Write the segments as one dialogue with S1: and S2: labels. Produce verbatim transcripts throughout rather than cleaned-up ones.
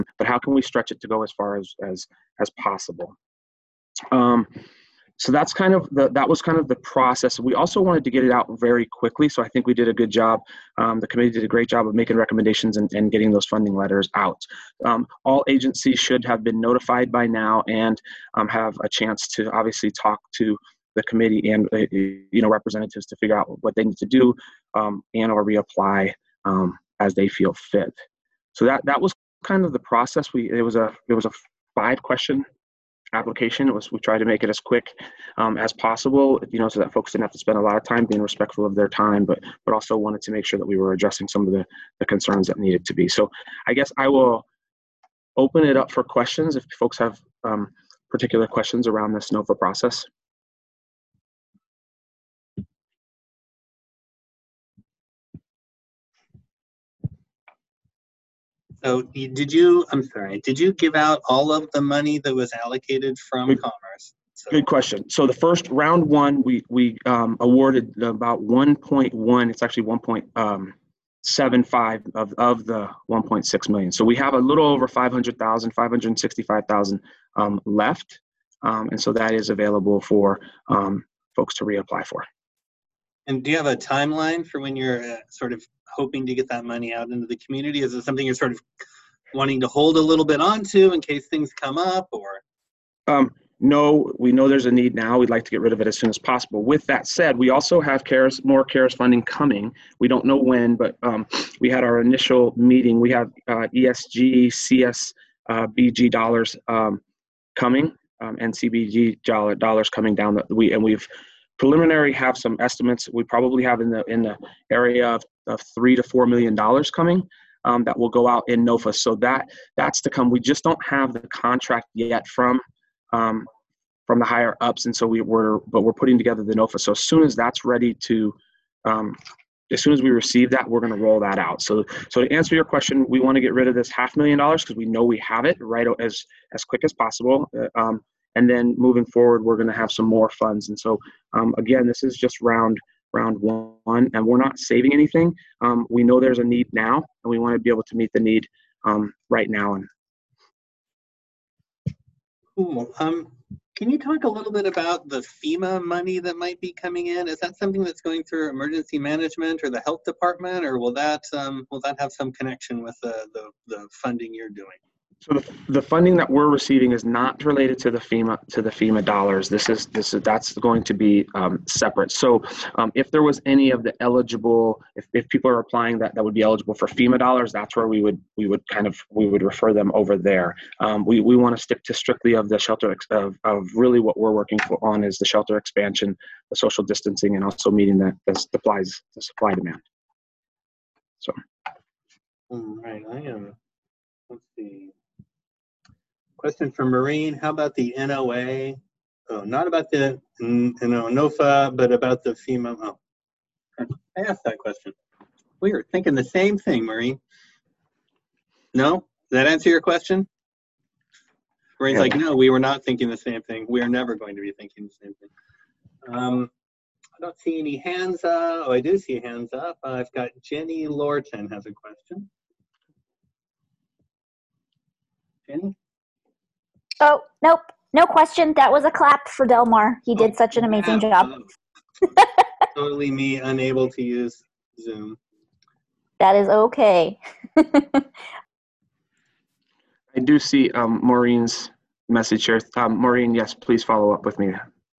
S1: but how can we stretch it to go as far as as as possible? Um, so that's kind of the that was kind of the process. We also wanted to get it out very quickly, so I think we did a good job. Um, the committee did a great job of making recommendations and, and getting those funding letters out. Um, all agencies should have been notified by now and um, have a chance to obviously talk to the committee and uh, you know representatives to figure out what they need to do um, and or reapply um, as they feel fit. So that that was kind of the process. We it was a it was a five question application. It was we tried to make it as quick um, as possible, you know, so that folks didn't have to spend a lot of time, being respectful of their time, but but also wanted to make sure that we were addressing some of the, the concerns that needed to be. So I guess I will open it up for questions if folks have um, particular questions around this NOFA process.
S2: So did you, I'm sorry, did you give out all of the money that was allocated from
S1: Good,
S2: Commerce? So.
S1: Good question. So the first round one, we, we um, awarded about one point one, it's actually one point seven five of, of the one point six million. So we have a little over five hundred thousand, five hundred sixty-five thousand um, left. Um, and so that is available for um, folks to reapply for.
S2: And do you have a timeline for when you're uh, sort of hoping to get that money out into the community? Is it something you're sort of wanting to hold a little bit onto in case things come up, or?
S1: Um, no, we know there's a need now. We'd like to get rid of it as soon as possible. With that said, we also have CARES, more CARES funding coming. We don't know when, but um, we had our initial meeting. We have uh, E S G, C S B G dollars um, coming, um, and C B G dollars coming down. That we and we've preliminary have some estimates. We probably have in the in the area of, of three to four million dollars coming um, that will go out in NOFA. So that that's to come. We just don't have the contract yet from um, from the higher ups, and so we were but we're putting together the NOFA. So as soon as that's ready to, um, as soon as we receive that, we're going to roll that out. So so to answer your question, we want to get rid of this half million dollars because we know we have it right as as quick as possible. Uh, um, And then moving forward, we're going to have some more funds. And so, um, again, this is just round round one, and we're not saving anything. Um, we know there's a need now, and we want to be able to meet the need um, right now. And
S2: cool. Um, can you talk a little bit about the FEMA money that might be coming in? Is that something that's going through emergency management or the health department, or will that um, will that have some connection with the the, the funding you're doing?
S1: So the, the funding that we're receiving is not related to the FEMA to the FEMA dollars. This is this is that's going to be um, separate. So um, if there was any of the eligible, if, if people are applying that that would be eligible for FEMA dollars, that's where we would we would kind of we would refer them over there. Um, we we want to stick to strictly of the shelter ex, of of really what we're working for on is the shelter expansion, the social distancing, and also meeting the the supplies the supply demand. So.
S2: All right, I am. Let's see. Question from Maureen, how about the N O A? Oh, not about the you know, NOFA, but about the FEMA. Oh, I asked that question. We were thinking the same thing, Maureen. No? Does that answer your question? Maureen's yeah. Like, no, we were not thinking the same thing. We are never going to be thinking the same thing. Um, I don't see any hands up. Oh, I do see hands up. Uh, I've got Jenny Lorton has a question. Jenny?
S3: Oh, nope. No question. That was a clap for Delmar. He did oh, such an amazing yeah. job.
S2: Totally me unable to use Zoom.
S3: That is okay.
S1: I do see um, Maureen's message here. Um, Maureen, yes, please follow up with me.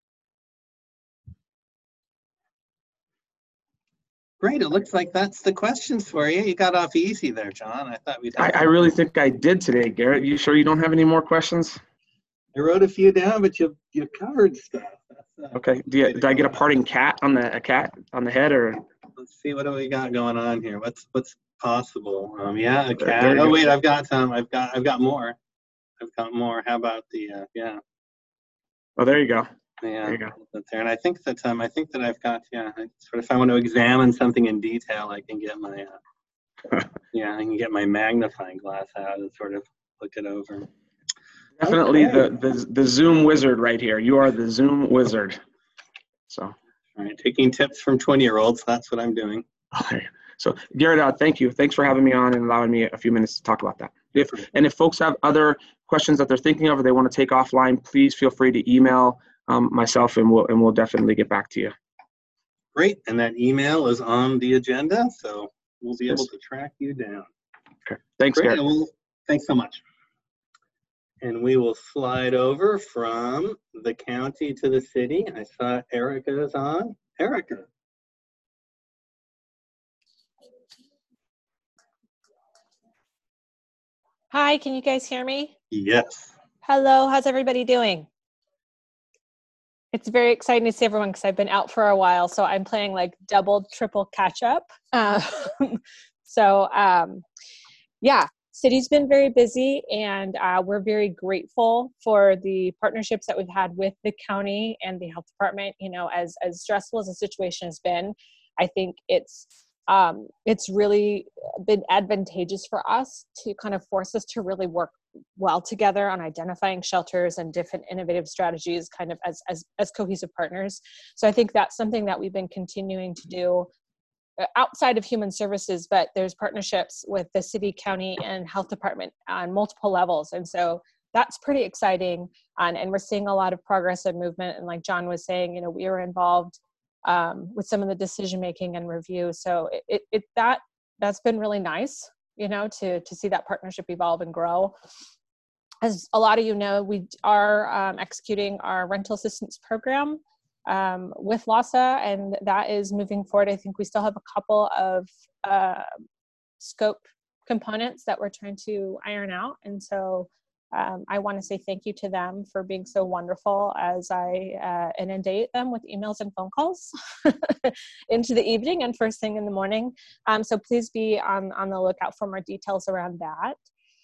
S2: Great. It looks like that's the questions for you. You got off easy there, John. I thought we'd.
S1: I, I really think I did today, Garrett. You sure you don't have any more questions?
S2: I wrote a few down, but you you covered stuff. That's, uh,
S1: okay. Do you, did I get a parting cat on the a cat on the head, or?
S2: Let's see what do we got going on here. What's what's possible? Um, yeah, a cat. There, there oh wait, I've got some. Um, I've got I've got more. I've got more. How about the uh, yeah?
S1: Oh, there you go.
S2: Yeah,
S1: there you go.
S2: That's there. And I think that um I think that I've got yeah. I, sort of if I want to examine something in detail, I can get my uh, yeah I can get my magnifying glass out and sort of look it over.
S1: Definitely
S2: okay.
S1: the, the the Zoom wizard right here. You are the Zoom wizard. So.
S2: All right, taking tips from twenty-year-olds. That's what I'm doing.
S1: Okay. So, Garrett, uh, thank you. Thanks for having me on and allowing me a few minutes to talk about that. If and if folks have other questions that they're thinking of or they want to take offline, please feel free to email um, myself, and we'll and we'll definitely get back to you.
S2: Great, and that email is on the agenda, so we'll be able to track you down.
S1: Okay, thanks,
S2: Great,
S1: Garrett.
S2: well, thanks so much. And we will slide over from the county to the city. I saw Erica is on. Erica.
S4: Hi, can you guys hear me?
S2: Yes.
S4: Hello, how's everybody doing? It's very exciting to see everyone because I've been out for a while, so I'm playing like double, triple catch up. Uh, so um, yeah, city's been very busy, and uh, we're very grateful for the partnerships that we've had with the county and the health department. You know, as as stressful as the situation has been, I think it's um, it's really been advantageous for us to kind of force us to really work well together on identifying shelters and different innovative strategies kind of as, as, as cohesive partners. So I think that's something that we've been continuing to do outside of human services, but there's partnerships with the city, county, and health department on multiple levels. And so that's pretty exciting. And, and we're seeing a lot of progress and movement. And like John was saying, you know, we were involved um, with some of the decision-making and review. So it, it, it that that's been really nice, you know, to, to see that partnership evolve and grow. As a lot of you know, we are um, executing our rental assistance program um, with LAHSA, and that is moving forward. I think we still have a couple of uh, scope components that we're trying to iron out. And so um, I want to say thank you to them for being so wonderful as I uh, inundate them with emails and phone calls into the evening and first thing in the morning. Um, so please be on, on the lookout for more details around that.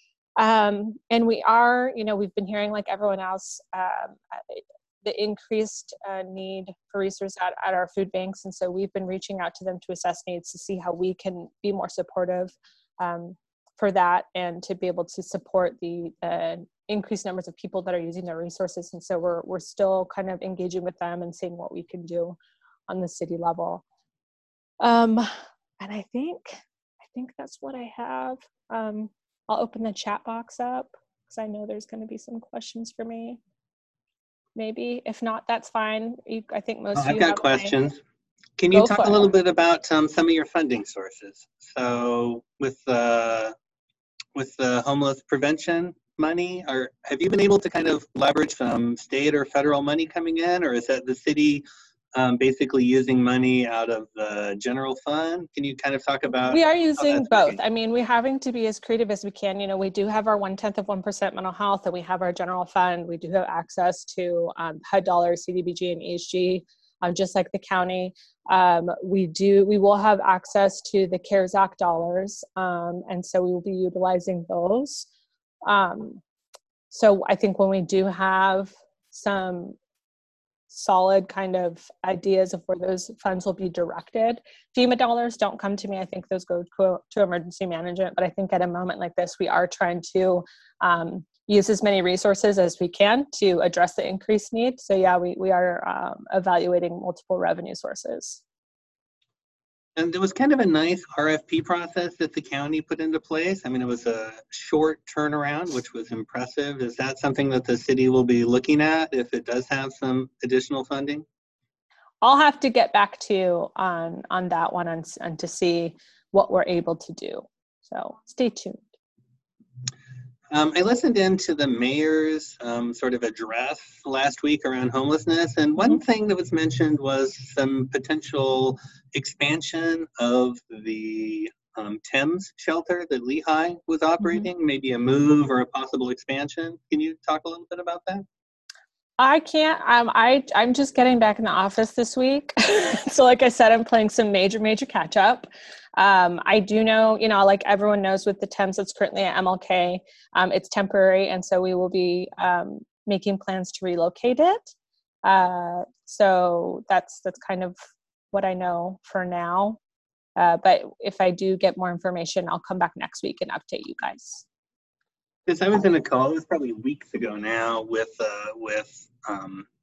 S4: Um, and we are, you know, we've been hearing like everyone else, um, the increased uh, need for resources at, at our food banks. And so we've been reaching out to them to assess needs to see how we can be more supportive um, for that and to be able to support the uh, increased numbers of people that are using their resources. And so we're, we're still kind of engaging with them and seeing what we can do on the city level. Um, and I think, I think that's what I have. Um, I'll open the chat box up because I know there's going to be some questions for me. Maybe. If not, that's fine. You, I think most
S2: Oh,
S4: of
S2: I've
S4: you
S2: got
S4: have
S2: questions.
S4: my...
S2: Can you
S4: Go
S2: talk
S4: for
S2: a little
S4: it.
S2: bit about um, some of your funding sources? So with the, with the homeless prevention money, or have you been able to kind of leverage some state or federal money coming in, or is that the city um, basically using money out of the general fund? Can you kind of talk about
S4: We are
S2: how
S4: using
S2: that's
S4: both.
S2: working?
S4: I mean, we're having to be as creative as we can. You know, we do have our one-tenth of one percent mental health, and we have our general fund. We do have access to um, H U D dollars, C D B G, and E H G, um, just like the county. Um, we do, we will have access to the CARES Act dollars, um, and so we will be utilizing those. Um, so I think when we do have some solid kind of ideas of where those funds will be directed. FEMA dollars don't come to me. I think those go to, to emergency management, but I think at a moment like this, we are trying to um, use as many resources as we can to address the increased need. So yeah, we, we are um, evaluating multiple revenue sources.
S2: And there was kind of a nice R F P process that the county put into place. I mean, it was a short turnaround, which was impressive. Is that something that the city will be looking at if it does have some additional funding?
S4: I'll have to get back to you on, on that one and, and to see what we're able to do. So stay tuned.
S2: Um, I listened in to the mayor's um, sort of address last week around homelessness, and one
S4: Mm-hmm.
S2: thing that was mentioned was some potential expansion of the um, Thames shelter that Lehigh was operating, mm-hmm. maybe a move or a possible expansion. Can you talk a little bit about that?
S4: I can't, um, I, I'm just getting back in the office this week. So like I said, I'm playing some major, major catch up. Um, I do know, you know, like everyone knows with the Thames that's currently at M L K, um, it's temporary. And so we will be um, making plans to relocate it. Uh, so that's, that's kind of what I know for now. Uh, but if I do get more information, I'll come back next week and update you guys.
S2: Because I was in a call, it was probably weeks ago now, with uh, with um,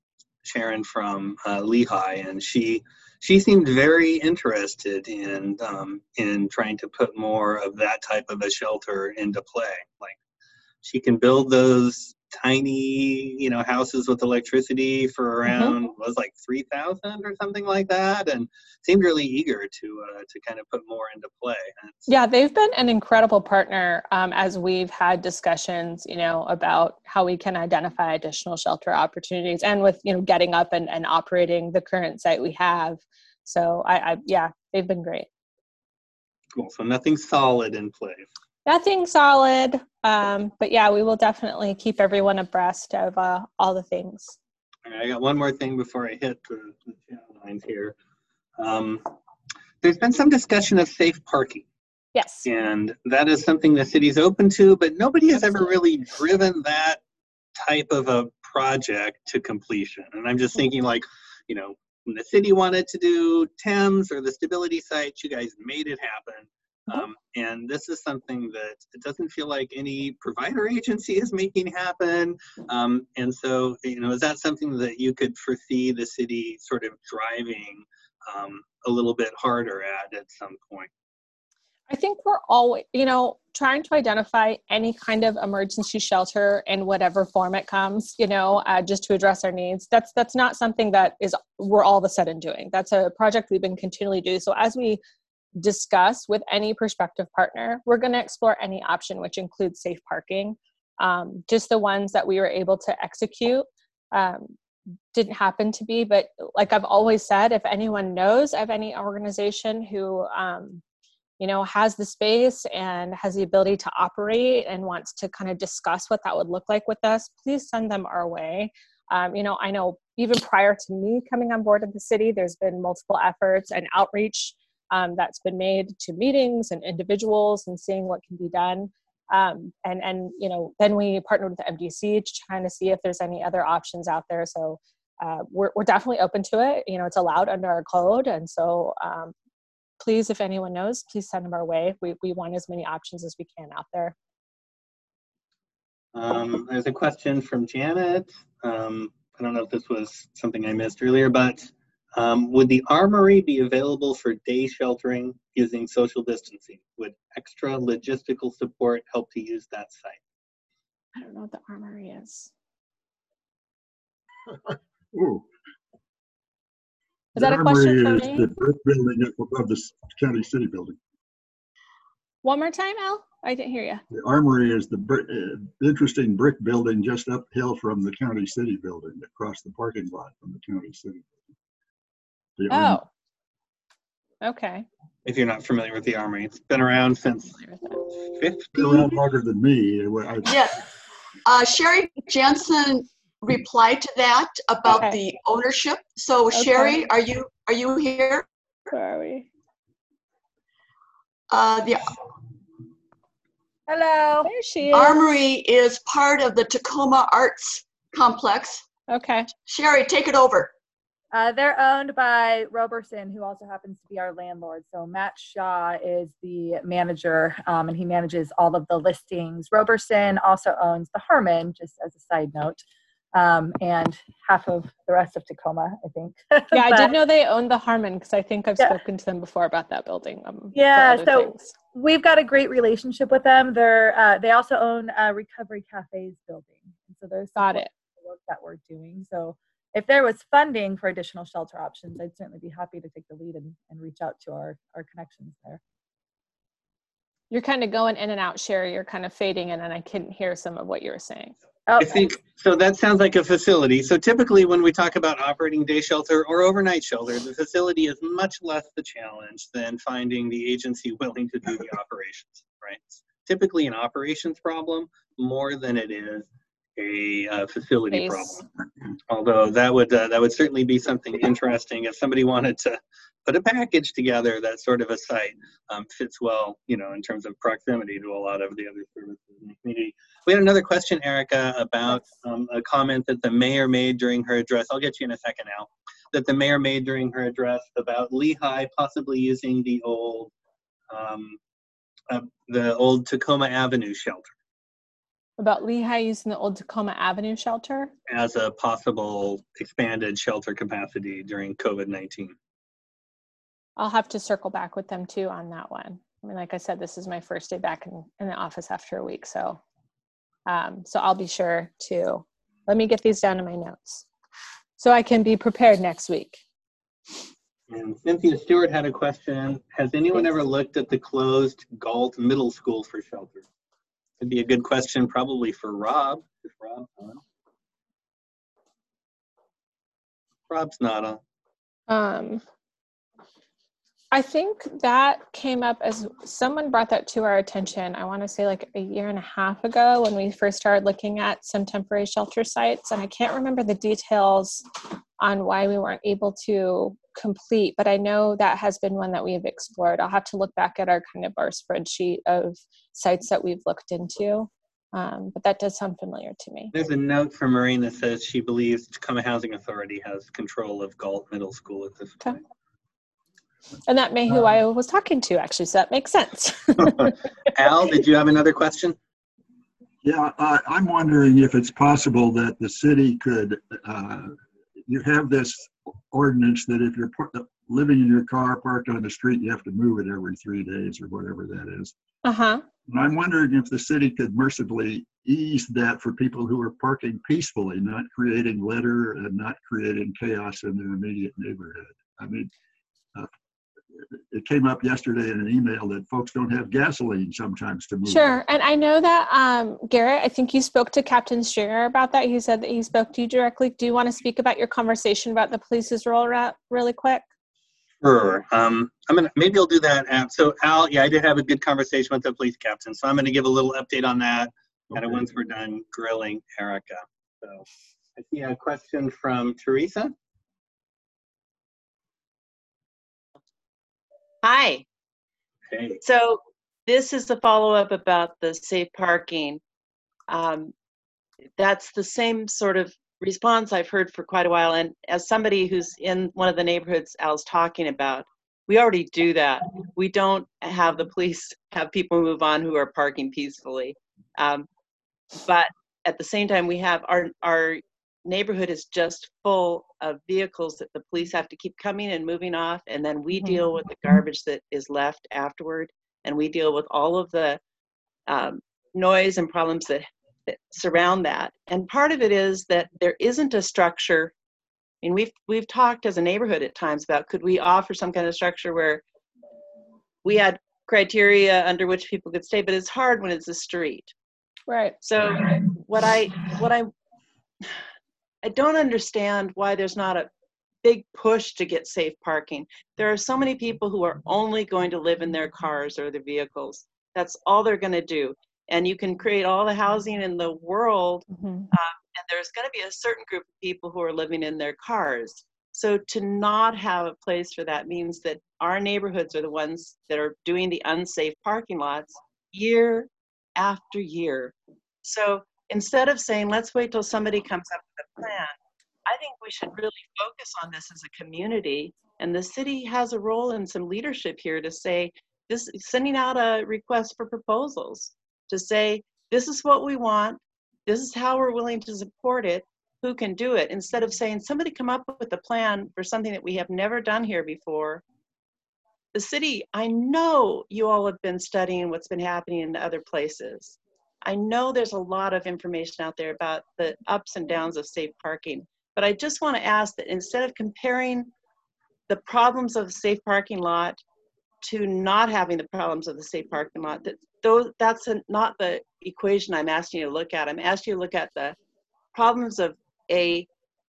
S2: Sharon from uh, Lehigh, and she she seemed very interested in um, in trying to put more of that type of a shelter into play. Like she can build those tiny, you know, houses with electricity for around mm-hmm. was like three thousand or something like that, and seemed really eager to uh, to kind of put more into play.
S4: Yeah, they've been an incredible partner um, as we've had discussions, you know, about how we can identify additional shelter opportunities, and with, you know, getting up and, and operating the current site we have. So I, I yeah, they've been great.
S2: Cool. So nothing solid in place.
S4: Nothing solid, um, but yeah, we will definitely keep everyone abreast of uh, all the things.
S2: All right, I got one more thing before I hit the, the channel lines here. Um, there's been some discussion of safe parking.
S4: Yes.
S2: And that is something the city's open to, but nobody has ever really driven that type of a project to completion. And I'm just thinking, like, you know, when the city wanted to do Thames or the stability sites, you guys made it happen. Um, and this is something that it doesn't feel like any provider agency is making happen. Um, and so, you know, is that something that you could foresee the city sort of driving um, a little bit harder at at some point?
S4: I think we're always, you know, trying to identify any kind of emergency shelter in whatever form it comes, you know, uh, just to address our needs. That's that's not something that is we're all of a sudden doing. That's a project we've been continually doing. So as we discuss with any prospective partner, we're going to explore any option, which includes safe parking. Um, just the ones that we were able to execute um, didn't happen to be, but like I've always said, if anyone knows of any organization who, um, you know, has the space and has the ability to operate and wants to kind of discuss what that would look like with us, please send them our way. Um, you know, I know even prior to me coming on board of the city, there's been multiple efforts and outreach Um, that's been made to meetings and individuals and seeing what can be done. Um, and, and, you know, then we partnered with the M D C to try to see if there's any other options out there. So uh, we're, we're definitely open to it. You know, it's allowed under our code. And so um, please, if anyone knows, please send them our way. We, we want as many options as we can out there.
S2: Um, there's a question from Janet. Um, I don't know if this was something I missed earlier, but Um, would the Armory be available for day sheltering using social distancing? Would extra logistical support help to use that site?
S4: I don't know what the Armory is.
S5: Ooh.
S4: Is that a question for me?
S5: The brick building above the county city building.
S4: One more time, Al? I didn't hear you.
S5: The Armory is the brick, uh, interesting brick building just uphill from the county city building, across the parking lot from the county city building. The
S4: oh,
S5: Armory.
S4: Okay.
S2: If you're not familiar with the Armory, it's been around since fifty.
S5: Been around longer than me. I,
S6: Yeah. Uh, Sherry Jansen replied to that about
S4: Okay.
S6: the ownership. So
S4: Okay.
S6: Sherry, are you are you here?
S4: Where are we?
S6: Uh, the
S3: Hello.
S4: There she is.
S6: Armory is part of the Tacoma Arts Complex.
S4: Okay.
S6: Sherry, take it over.
S7: Uh, they're owned by Roberson, who also happens to be our landlord. So Matt Shaw is the manager, um, and he manages all of the listings. Roberson also owns the Harmon, just as a side note, um, and half of the rest of Tacoma, I think.
S4: Yeah, I
S7: But,
S4: did know they owned the Harmon because I think I've
S7: Yeah.
S4: spoken to them before about that building. Um,
S7: Yeah,
S4: for other
S7: so
S4: things.
S7: we've got a great relationship with them. They're uh, they also own uh, Recovery Cafes building, and so there's
S4: Got it.
S7: work that we're doing. So if there was funding for additional shelter options, I'd certainly be happy to take the lead and, and reach out to our, our connections there.
S4: You're kind of going in and out, Sherry. You're kind of fading in, and I couldn't hear some of what you were saying.
S7: Oh,
S2: I think, so that sounds like a facility. So typically when we talk about operating day shelter or overnight shelter, the facility is much less the challenge than finding the agency willing to do the operations, right? It's typically an operations problem more than it is a uh, facility
S4: Space.
S2: problem. Although that would uh, that would certainly be something interesting if somebody wanted to put a package together. That sort of a site um, fits well, you know, in terms of proximity to a lot of the other services in the community. We had another question, Erica, about um, a comment that the mayor made during her address. I'll get you in a second now. That the mayor made during her address about Lehigh possibly using the old um, uh, the old Tacoma Avenue shelter.
S4: About Lehigh using the old Tacoma Avenue shelter?
S2: as a possible expanded shelter capacity during COVID nineteen.
S4: I'll have to circle back with them too on that one. I mean, like I said, this is my first day back in, in the office after a week. So, um, so I'll be sure to, let me get these down in my notes so I can be prepared next week.
S2: And Cynthia Stewart had a question. Has anyone ever looked at the closed Galt Middle School for shelter? It'd be a good question probably for Rob. If Rob's on. Rob's not on.
S4: Um, I think that came up as someone brought that to our attention. I want to say like a year and a half ago when we first started looking at some temporary shelter sites. And I can't remember the details on why we weren't able to complete, but I know that has been one that we have explored. I'll have to look back at our kind of our spreadsheet of sites that we've looked into. Um, but that does sound familiar to me.
S2: There's a note from Maureen that says she believes Tacoma Housing Authority has control of Galt Middle School at this point.
S4: Okay. And that may who I was talking to, actually, so that makes sense.
S2: Al, did you have another question?
S5: Yeah, uh, I'm wondering if it's possible that the city could, uh, you have this ordinance that if you're par- living in your car parked on the street, you have to move it every three days or whatever that is.
S4: Uh-huh.
S5: And I'm wondering if the city could mercifully ease that for people who are parking peacefully, not creating litter and not creating chaos in their immediate neighborhood. I mean, uh, it came up yesterday in an email that folks don't have gasoline sometimes to move.
S4: Sure. And I know that, um, Garrett, I think you spoke to Captain Stringer about that. He said that he spoke to you directly. Do you want to speak about your conversation about the police's role really quick?
S2: Sure. Um, I'm gonna maybe I'll do that. At, so Al, yeah, I did have a good conversation with the police captain. So I'm going to give a little update on that.
S5: Okay.
S2: Kind of once we're done grilling Erica. So I see a question from Teresa.
S8: Hi.
S2: Hey.
S8: So this is the follow-up about the safe parking. Um, that's the same sort of response I've heard for quite a while. And as somebody who's in one of the neighborhoods Al's talking about, we already do that. We don't have the police have people move on who are parking peacefully. Um, but at the same time, we have our, our neighborhood is just full of vehicles that the police have to keep coming and moving off. And then we
S4: Mm-hmm.
S8: deal with the garbage that is left afterward. And we deal with all of the um, noise and problems that, that surround that. And part of it is that there isn't a structure. I mean, we've, we've talked as a neighborhood at times about, could we offer some kind of structure where we had criteria under which people could stay, but it's hard when it's a street.
S4: Right.
S8: So what I, what I, I don't understand why there's not a big push to get safe parking. There are so many people who are only going to live in their cars or their vehicles. That's all they're going to do. And you can create all the housing in the world,
S4: Mm-hmm.
S8: um, and there's going to be a certain group of people who are living in their cars. So to not have a place for that means that our neighborhoods are the ones that are doing the unsafe parking lots year after year. So instead of saying, let's wait till somebody comes up with a plan, I think we should really focus on this as a community. And the city has a role in some leadership here to say, this, sending out a request for proposals to say, this is what we want. This is how we're willing to support it. Who can do it? Instead of saying, somebody come up with a plan for something that we have never done here before. The city, I know you all have been studying what's been happening in other places. I know there's a lot of information out there about the ups and downs of safe parking, but I just want to ask that instead of comparing the problems of a safe parking lot to not having the problems of the safe parking lot, that those, that's a, not the equation I'm asking you to look at. I'm asking you to look at the problems of a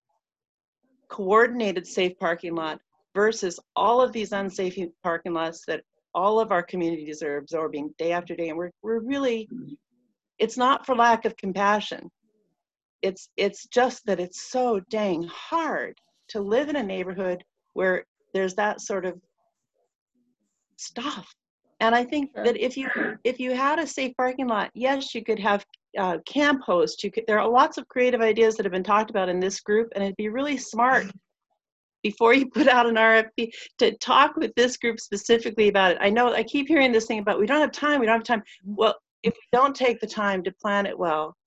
S8: coordinated safe parking lot versus all of these unsafe parking lots that all of our communities are absorbing day after day. And we're, we're really, it's not for lack of compassion. It's, it's just that it's so dang hard to live in a neighborhood where there's that sort of stuff. And I think
S4: Sure.
S8: that if you if you had a safe parking lot, yes, you could have uh, camp hosts. You could. There are lots of creative ideas that have been talked about in this group, and it'd be really smart before you put out an R F P to talk with this group specifically about it. I know I keep hearing this thing about we don't have time. We don't have time. Well, if we don't take the time to plan it well,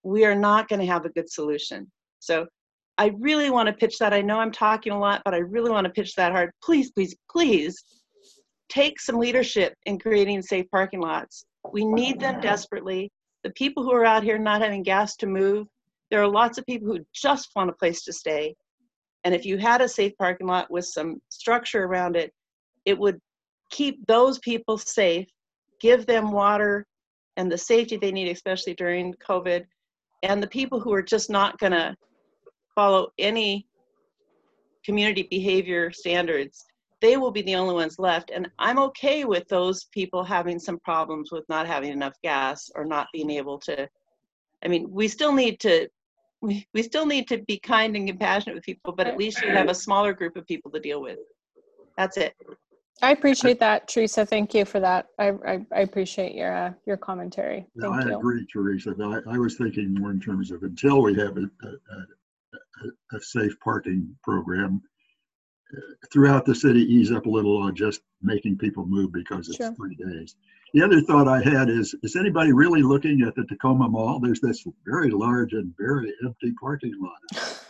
S8: we are not going to have a good solution. So I really want to pitch that. I know I'm talking a lot, but I really want to pitch that hard. Please, please, please take some leadership in creating safe parking lots. We need them desperately. The people who are out here not having gas to move, there are lots of people who just want a place to stay. And if you had a safe parking lot with some structure around it, it would keep those people safe, give them water and the safety they need, especially during COVID. And the people who are just not going to follow any community behavior standards, they will be the only ones left. And I'm okay with those people having some problems with not having enough gas or not being able to, I mean, we still need to, we, we still need to be kind and compassionate with people, but at least you have a smaller group of people to deal with. That's it.
S4: I appreciate that, Teresa. Thank you for that. I I, I appreciate your uh, your commentary.
S5: No,
S4: Thank
S5: I
S4: you.
S5: agree, Teresa. I, I was thinking more in terms of until we have a, a, a, a safe parking program uh, throughout the city, ease up a little on just making people move because it's
S4: Sure.
S5: three days. The other thought I had is, is anybody really looking at the Tacoma Mall? There's this very large and very empty parking lot.
S4: That's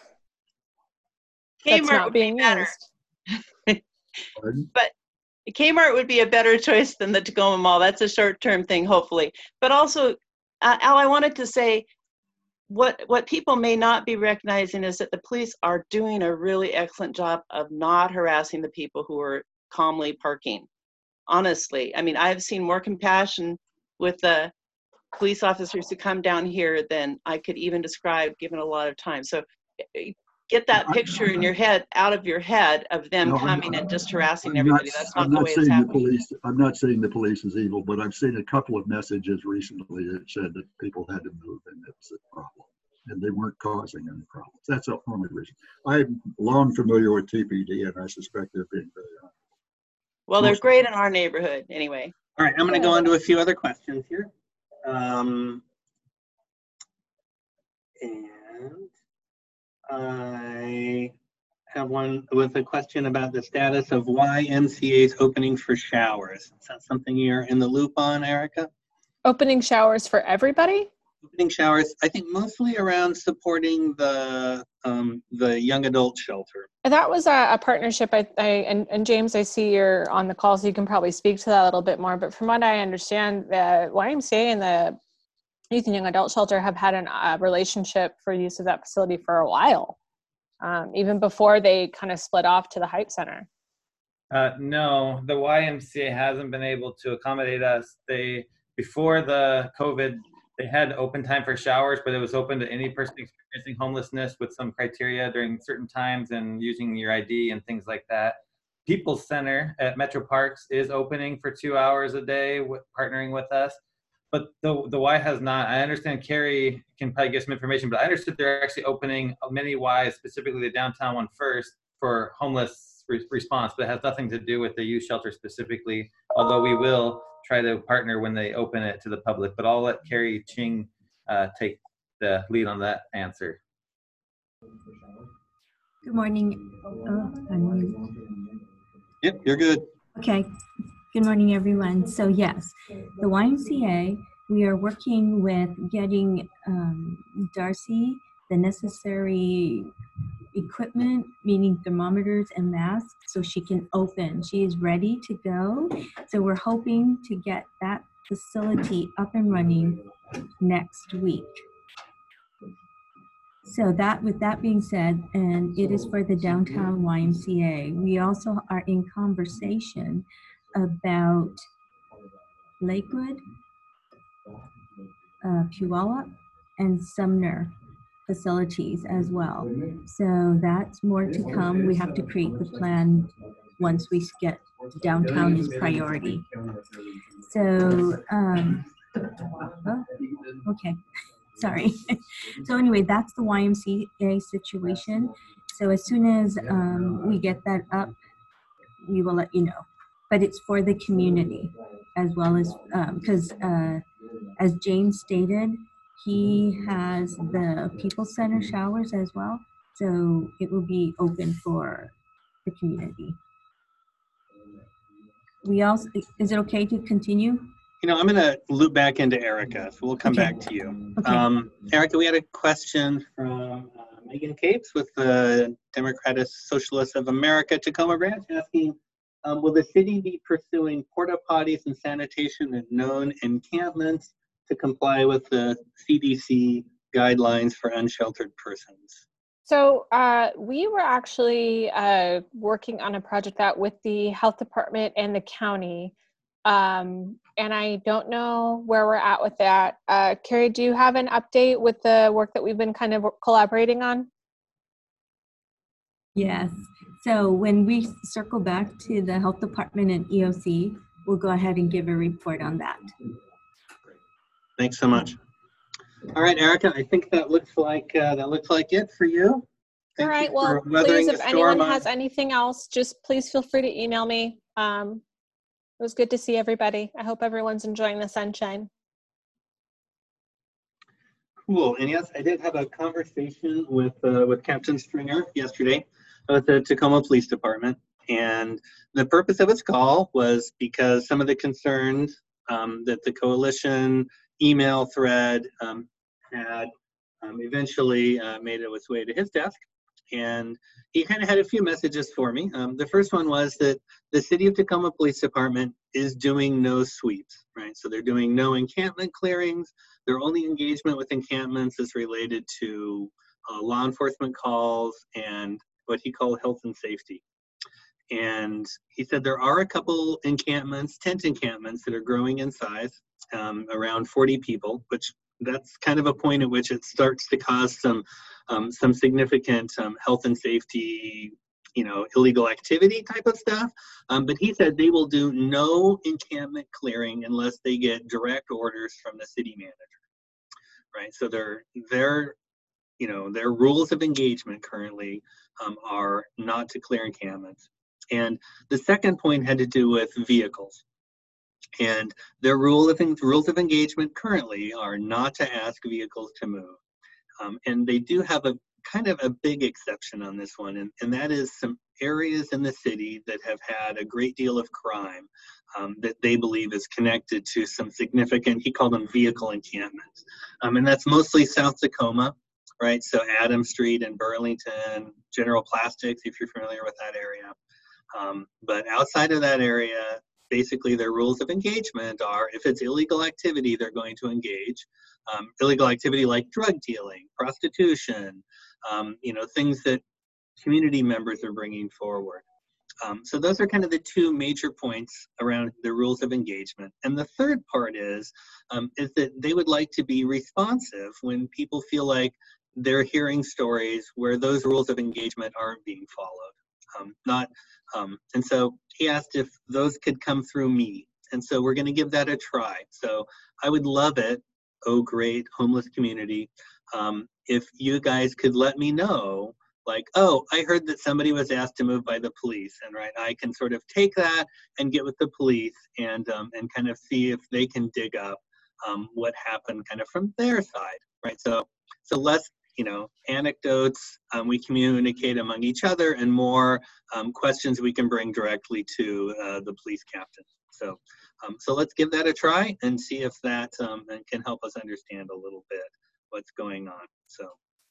S8: Kmart
S4: not
S8: would be
S4: being
S8: better.
S4: used.
S5: Pardon?
S8: But Kmart would be a better choice than the Tacoma Mall. That's a short-term thing, hopefully. But also, uh, Al, I wanted to say, what what people may not be recognizing is that the police are doing a really excellent job of not harassing the people who are calmly parking. Honestly, I mean, I've seen more compassion with the police officers who come down here than I could even describe, given a lot of time. So get that picture in your head, out of your head, of them
S5: No, I'm
S8: coming
S5: not-
S8: and just harassing
S5: I'm
S8: everybody.
S5: not-
S8: That's not
S5: I'm
S8: the
S5: not
S8: way it's
S5: saying the
S8: happening.
S5: police. I'm not saying the police is evil, but I've seen a couple of messages recently that said that people had to move and it's a problem, and they weren't causing any problems. That's the only reason. I'm long familiar with T P D, and I suspect they're being very honest.
S8: Well, they're
S5: Most-
S8: great in our neighborhood, anyway.
S2: All right, I'm going to go on to a few other questions here. Um, and I have one with a question about the status of Y M C A's openings for showers. Is that something you're in the loop on, Erica?
S4: Opening showers for everybody?
S2: Opening showers, I think mostly around supporting the um, the young adult shelter.
S4: That was a, a partnership. I, I and, and James, I see you're on the call, so you can probably speak to that a little bit more. But from what I understand, the Y M C A and the Youth and Young Adult Shelter have had a uh, relationship for use of that facility for a while, um, even before they kind of split off to the Hype Center.
S9: Uh, no, the Y M C A hasn't been able to accommodate us. They before the COVID, they had open time for showers, but it was open to any person experiencing homelessness with some criteria during certain times and using your I D and things like that. People's Center at Metro Parks is opening for two hours a day, with, partnering with us. But the the Y has not. I understand Carrie can probably get some information, but I understood they're actually opening many Ys, specifically the downtown one first, for homeless re response, but it has nothing to do with the youth shelter specifically, although we will try to partner when they open it to the public. But I'll let Carrie Ching uh, take the lead on that answer.
S10: Good morning. Oh, I'm mute.
S2: Yep, you're good.
S10: Okay. Good morning, everyone. So yes, the Y M C A, we are working with getting um, Darcy the necessary equipment, meaning thermometers and masks, so she can open. She is ready to go. So we're hoping to get that facility up and running next week. So that, with that being said, and it is for the downtown Y M C A, we also are in conversation about Lakewood, uh, Puyallup, and Sumner facilities as well. So that's more to come. We have to create the plan once we get downtown is priority. So, um, oh, okay, sorry. So anyway, that's the Y M C A situation. So as soon as um, we get that up, we will let you know. But it's for the community as well as, because um, uh, as James stated, he has the People's Center showers as well. So it will be open for the community. We also, is it okay to continue?
S2: You know, I'm going to loop back into Erica, so we'll come
S10: Okay.
S2: back to you.
S10: Okay.
S2: Um, Erica, we had a question from uh, Megan Capes with the Democratic Socialists of America Tacoma branch asking, um, will the city be pursuing porta potties and sanitation at known encampments to comply with the C D C guidelines for unsheltered persons?
S4: So uh, we were actually uh, working on a project that with the health department and the county. Um, and I don't know where we're at with that. Uh, Carrie, do you have an update with the work that we've been kind of collaborating on?
S10: Yes. So when we circle back to the health department and E O C, we'll go ahead and give a report on that.
S2: Thanks so much. All right, Erica, I think that looks like uh, that looks like it for you. Thank
S4: All right.
S2: you
S4: Well,
S2: for weathering
S4: please, if
S2: the
S4: anyone
S2: storm.
S4: has anything else, just please feel free to email me. Um, it was good to see everybody. I hope everyone's enjoying the sunshine.
S2: Cool. And yes, I did have a conversation with uh, with Captain Stringer yesterday at the Tacoma Police Department, and the purpose of his call was because some of the concerns um, that the coalition email thread um, had um, eventually uh, made it its way to his desk, and he kind of had a few messages for me. Um, the first one was that the City of Tacoma Police Department is doing no sweeps, right? So they're doing no encampment clearings. Their only engagement with encampments is related to uh, law enforcement calls and what he called health and safety. And he said there are a couple encampments, tent encampments that are growing in size, um, around forty people, which that's kind of a point at which it starts to cause some um, some significant um, health and safety, you know, illegal activity type of stuff. Um, but he said they will do no encampment clearing unless they get direct orders from the city manager, right? So their their you know their rules of engagement currently um, are not to clear encampments. And the second point had to do with vehicles. And their rule of rules of engagement currently are not to ask vehicles to move. Um, and they do have a kind of a big exception on this one, and, and that is some areas in the city that have had a great deal of crime um, that they believe is connected to some significant, he called them vehicle encampments. Um, and that's mostly South Tacoma, right? So Adams Street and Burlington, General Plastics, if you're familiar with that area. Um, but outside of that area, basically their rules of engagement are if it's illegal activity, they're going to engage. Um, illegal activity like drug dealing, prostitution, um, you know, things that community members are bringing forward. Um, so those are kind of the two major points around the rules of engagement. And the third part is, um, is that they would like to be responsive when people feel like they're hearing stories where those rules of engagement aren't being followed. Um, not, um, and so he asked if those could come through me. And so we're going to give that a try. So I would love it, oh great homeless community, um, if you guys could let me know, like, oh, I heard that somebody was asked to move by the police, and right, I can sort of take that and get with the police and um, and kind of see if they can dig up um, what happened kind of from their side, right? So so less, you know, anecdotes um, we communicate among each other, and more um, questions we can bring directly to uh, the police captain. So, um, so let's give that a try and see if that um, can help us understand a little bit what's going on. So,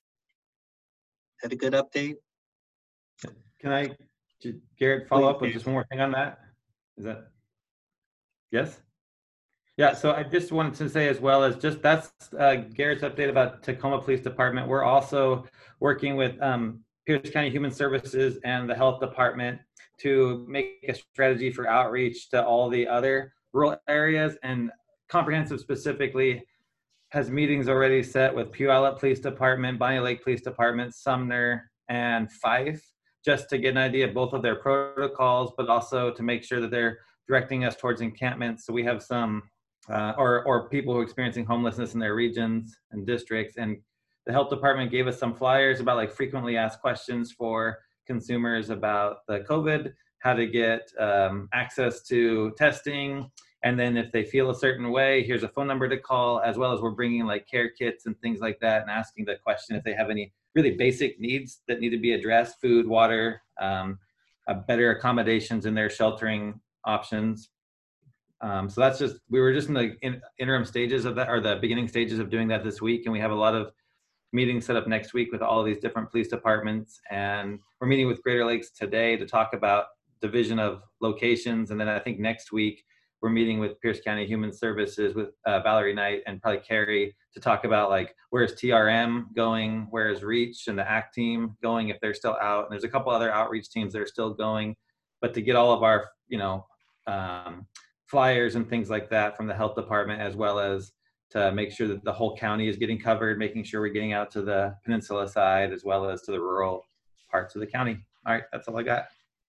S2: had a good update?
S9: Can I, Garrett, follow
S2: Please,
S9: up with
S2: Dave.
S9: just one more thing on that? Is that, yes? Yeah, so I just wanted to say as well as just that's uh, Garrett's update about Tacoma Police Department. We're also working with um, Pierce County Human Services and the Health Department to make a strategy for outreach to all the other rural areas, and Comprehensive specifically has meetings already set with Puyallup Police Department, Bonnie Lake Police Department, Sumner, and Fife, just to get an idea of both of their protocols, but also to make sure that they're directing us towards encampments. So we have some Uh, or, or people who are experiencing homelessness in their regions and districts. And the health department gave us some flyers about like frequently asked questions for consumers about the COVID, how to get um, access to testing. And then if they feel a certain way, here's a phone number to call, as well as we're bringing like care kits and things like that and asking the question if they have any really basic needs that need to be addressed, food, water, um, uh, better accommodations in their sheltering options. Um, so that's just, we were just in the in, interim stages of that, or the beginning stages of doing that this week. And we have a lot of meetings set up next week with all of these different police departments. And we're meeting with Greater Lakes today to talk about division of locations. And then I think next week we're meeting with Pierce County Human Services with uh, Valerie Knight and probably Carrie to talk about like, where's T R M going? Where's REACH and the ACT team going if they're still out? And there's a couple other outreach teams that are still going, but to get all of our, you know, um, flyers and things like that from the health department, as well as to make sure that the whole county is getting covered, making sure we're getting out to the peninsula side as well as to the rural parts of the county. All right, that's all I got.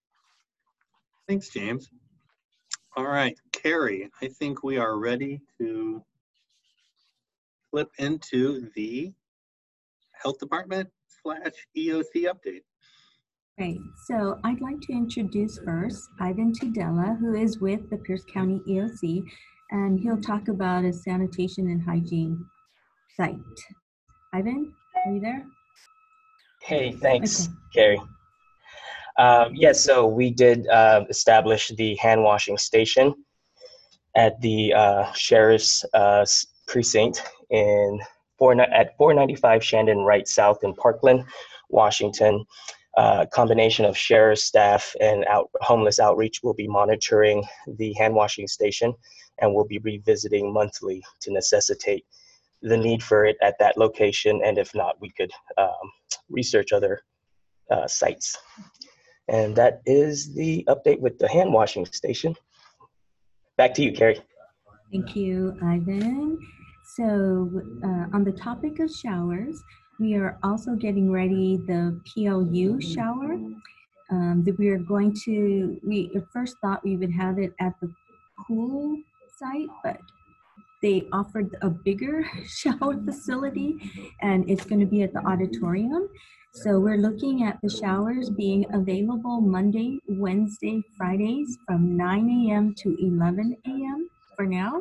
S2: Thanks, James. All right, Carrie, I think we are ready to flip into the health department slash E O C update.
S10: Great. So I'd like to introduce first Ivan Tudela, who is with the Pierce County E O C, and he'll talk about a sanitation and hygiene site. Ivan, are you there?
S11: Hey, thanks,
S10: Okay.
S11: Carrie. Um, yes, so we did uh, establish the hand washing station at the uh, Sheriff's uh, Precinct in four, at four ninety-five Shandon Wright South in Parkland, Washington. Uh, combination of sheriff's staff and out, homeless outreach will be monitoring the hand washing station, and we'll be revisiting monthly to necessitate the need for it at that location. And if not, we could um, research other uh, sites. And that is the update with the hand washing station. Back to you, Carrie.
S10: Thank you, Ivan. So uh, on the topic of showers, we are also getting ready the P O U shower. Um, that we are going to, we at first thought we would have it at the pool site, but they offered a bigger shower facility, and it's going to be at the auditorium. So we're looking at the showers being available Monday, Wednesday, Fridays from nine A M to eleven A M for now,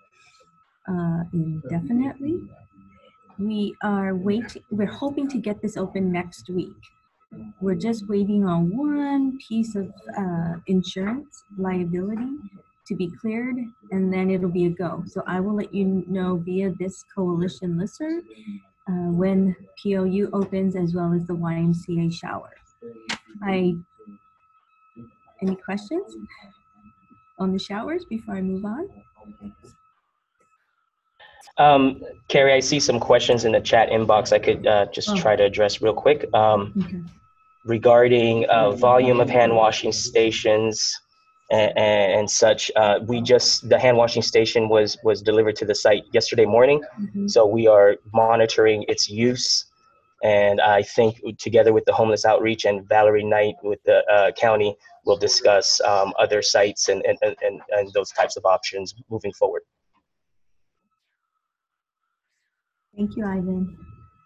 S10: uh, indefinitely. We are waiting, we're hoping to get this open next week. We're just waiting on one piece of uh, insurance liability to be cleared, and then it'll be a go. So I will let you know via this coalition listserv uh, when P O U opens, as well as the Y M C A shower. I, any questions on the showers before I move on?
S11: Um, Carrie, I see some questions in the chat inbox I could uh, just
S10: Oh.
S11: try to address real quick. Um,
S10: Okay.
S11: regarding uh, volume of hand washing stations and, and such, uh, we just, the hand washing station was, was delivered to the site yesterday morning.
S10: Mhm.
S11: So we are monitoring its use. And I think together with the homeless outreach and Valerie Knight with the uh, county, we'll discuss um, other sites and, and, and, and those types of options moving forward.
S10: Thank you, Ivan.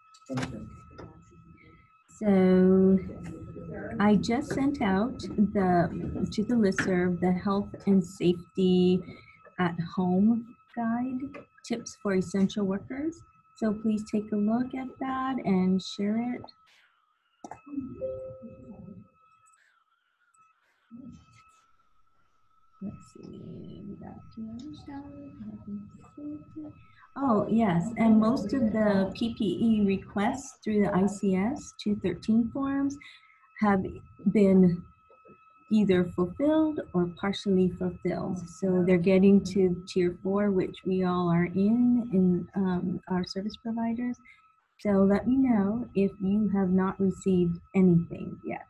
S10: So I just sent out the to the listserv the health and safety at home guide, tips for essential workers. So please take a look at that and share it. Let's see, we got two other showers, health and safety. Oh, yes, and most of the P P E requests through the I C S two thirteen forms have been either fulfilled or partially fulfilled. So they're getting to tier four, which we all are in, in um, our service providers. So let me know if you have not received anything yet.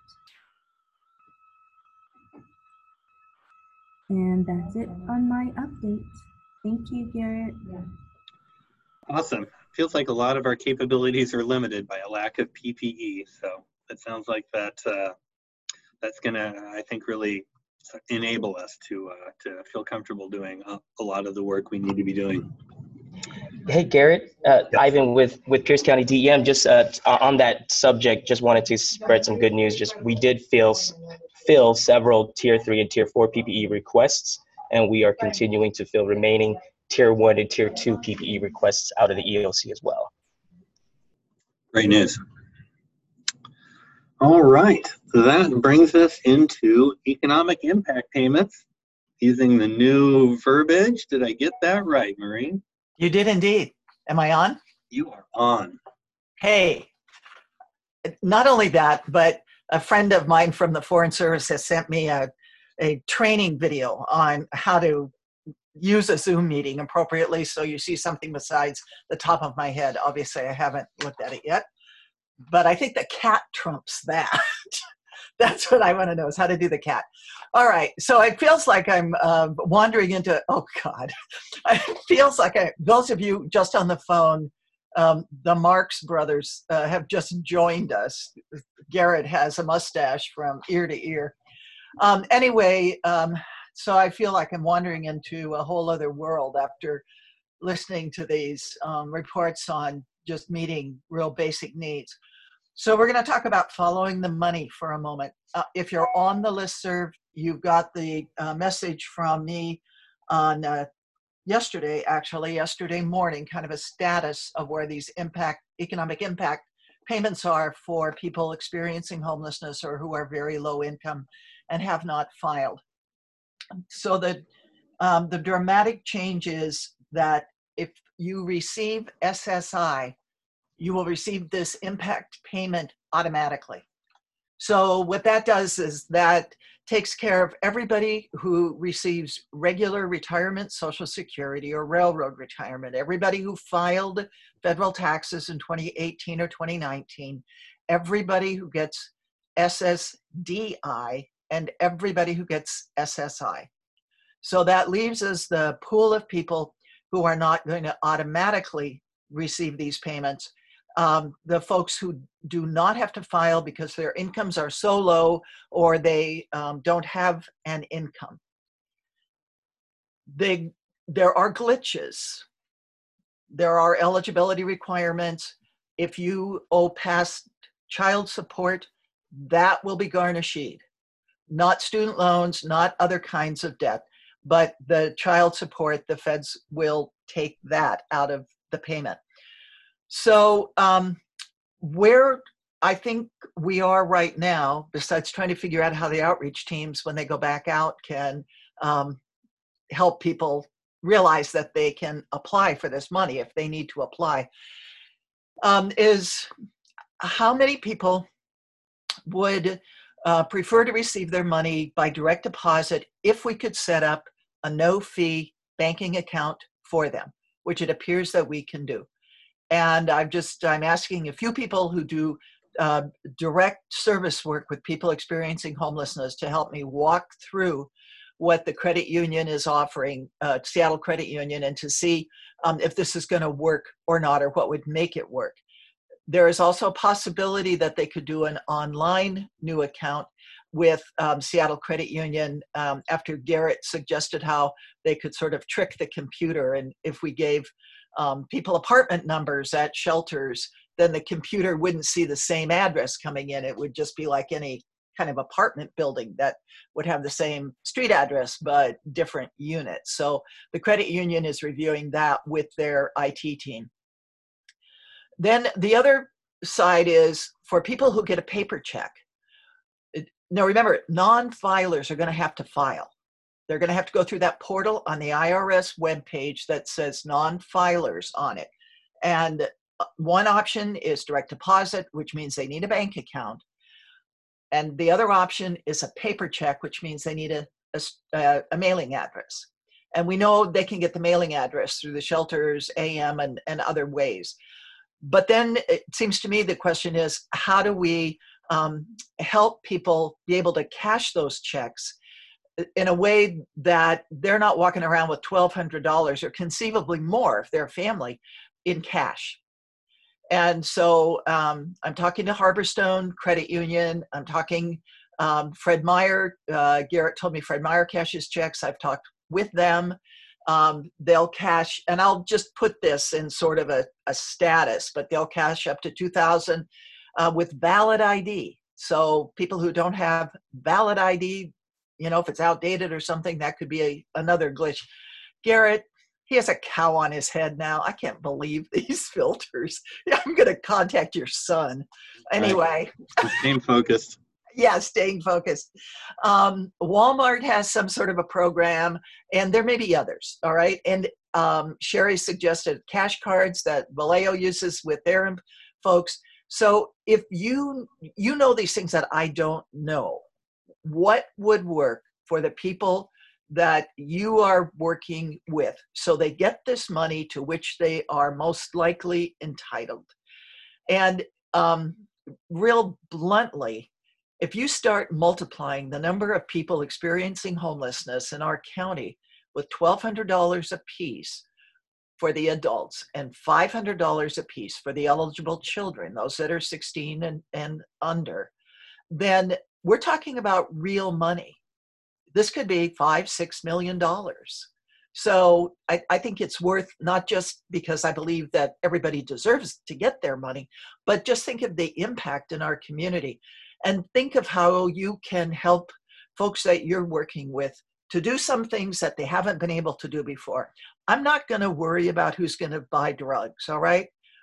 S10: And that's it on my updates. Thank you, Garrett.
S2: Awesome. Feels like a lot of our capabilities are limited by a lack of P P E. So it sounds like that uh, that's gonna, I think, really enable us to uh, to feel comfortable doing a, a lot of the work we need to be doing.
S11: Hey, Garrett, uh, Ivan with, with Pierce County D E M, just uh, on that subject, just wanted to spread some good news. Just we did fill, fill several tier three and tier four P P E requests, and we are continuing to fill remaining tier one and tier two P P E requests out of the E O C as well.
S2: Great news. All right, so that brings us into economic impact payments. using the new verbiage. Did I get that right, Maureen?
S12: You did indeed. Am I on?
S2: You are on.
S12: Hey, not only that, but a friend of mine from the Foreign Service has sent me a, a training video on how to use a Zoom meeting appropriately. So you see something besides the top of my head. Obviously, I haven't looked at it yet, but I think the cat trumps that. That's what I want to know, is how to do the cat. All right, so it feels like I'm uh, wandering into, oh God. It feels like I, those of you just on the phone, um, the Marx brothers uh, have just joined us. Garrett has a mustache from ear to ear. Um, anyway, um, so I feel like I'm wandering into a whole other world after listening to these um, reports on just meeting real basic needs. So we're going to talk about following the money for a moment. Uh, if you're on the listserv, you've got the uh, message from me on uh, yesterday, actually, yesterday morning, kind of a status of where these impact, economic impact payments are for people experiencing homelessness or who are very low income and have not filed. So the, um, the dramatic change is that if you receive S S I, you will receive this impact payment automatically. So what that does is that takes care of everybody who receives regular retirement, Social Security, or railroad retirement, everybody who filed federal taxes in twenty eighteen or twenty nineteen, everybody who gets S S D I, and everybody who gets S S I. So that leaves us the pool of people who are not going to automatically receive these payments. Um, the folks who do not have to file because their incomes are so low or they um, don't have an income. They, there are glitches. There are eligibility requirements. If you owe past child support, that will be garnished. Not student loans, not other kinds of debt, but the child support, the feds will take that out of the payment. So um, where I think we are right now, besides trying to figure out how the outreach teams, when they go back out, can um, help people realize that they can apply for this money if they need to apply, um, is how many people would uh, prefer to receive their money by direct deposit if we could set up a no-fee banking account for them, which it appears that we can do. And I'm just, I'm asking a few people who do uh, direct service work with people experiencing homelessness to help me walk through what the credit union is offering, uh, Seattle Credit Union, and to see um, if this is going to work or not, or what would make it work. There is also a possibility that they could do an online new account with um, Seattle Credit Union, um, after Garrett suggested how they could sort of trick the computer. And if we gave um, people apartment numbers at shelters, then the computer wouldn't see the same address coming in. It would just be like any kind of apartment building that would have the same street address, but different units. So the credit union is reviewing that with their I T team. Then the other side is for people who get a paper check. Now remember, non-filers are going to have to file. They're going to have to go through that portal on the I R S webpage that says non-filers on it. And one option is direct deposit, which means they need a bank account. And the other option is a paper check, which means they need a, a, a mailing address. And we know they can get the mailing address through the shelters, A M, and, and other ways. But then it seems to me the question is, how do we um, help people be able to cash those checks in a way that they're not walking around with twelve hundred dollars or conceivably more if they're a family in cash? And so um, I'm talking to Harborstone Credit Union. I'm talking um, Fred Meyer. Uh, Garrett told me Fred Meyer cashes checks. I've talked with them. Um, they'll cash, and I'll just put this in sort of a, a status, but they'll cash up to two thousand uh, with valid I D. So people who don't have valid I D, you know, if it's outdated or something, that could be a, another glitch. Garrett, he has a cow on his head now. I can't believe these filters. I'm going to contact your son. Anyway.
S2: Right. Game focused.
S12: Yeah, staying focused. Um, Walmart has some sort of a program, and there may be others, all right? And um, Sherry suggested cash cards that Vallejo uses with their folks. So if you you know these things that I don't know, what would work for the people that you are working with so they get this money to which they are most likely entitled? And um, real bluntly, if you start multiplying the number of people experiencing homelessness in our county with twelve hundred dollars a piece for the adults and five hundred dollars a piece for the eligible children, those that are sixteen and, and under, then we're talking about real money. This could be five, six million dollars. So I, I think it's worth, not just because I believe that everybody deserves to get their money, but just think of the impact in our community and think of how you can help folks that you're working with to do some things that they haven't been able to do before. I'm not going to worry about who's going to buy drugs, all right?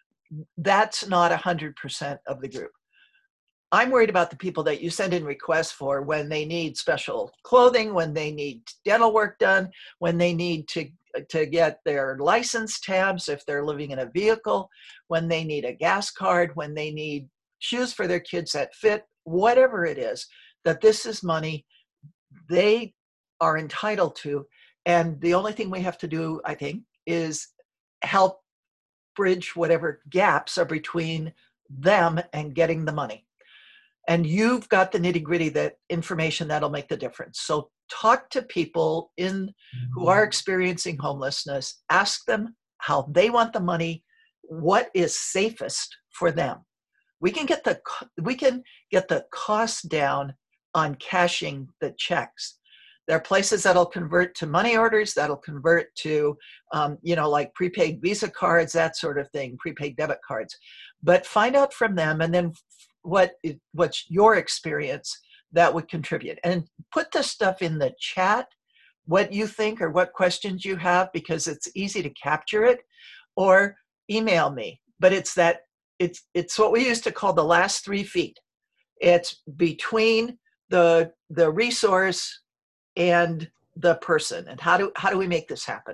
S12: That's not one hundred percent of the group. I'm worried about the people that you send in requests for when they need special clothing, when they need dental work done, when they need to, to get their license tabs if they're living in a vehicle, when they need a gas card, when they need shoes for their kids that fit, whatever it is, that this is money they are entitled to. And the only thing we have to do, I think, is help bridge whatever gaps are between them and getting the money. And you've got the nitty gritty, that information that'll make the difference. So talk to people in who are experiencing homelessness, ask them how they want the money, what is safest for them. We can get the, we can get the cost down on cashing the checks. There are places that'll convert to money orders, that'll convert to, um, you know, like prepaid Visa cards, that sort of thing, prepaid debit cards. But find out from them, and then what what's your experience that would contribute. And put the stuff in the chat, what you think or what questions you have, because it's easy to capture it, or email me. But it's that, it's it's what we used to call the last three feet. It's between the the resource and the person, and how do how do we make this happen?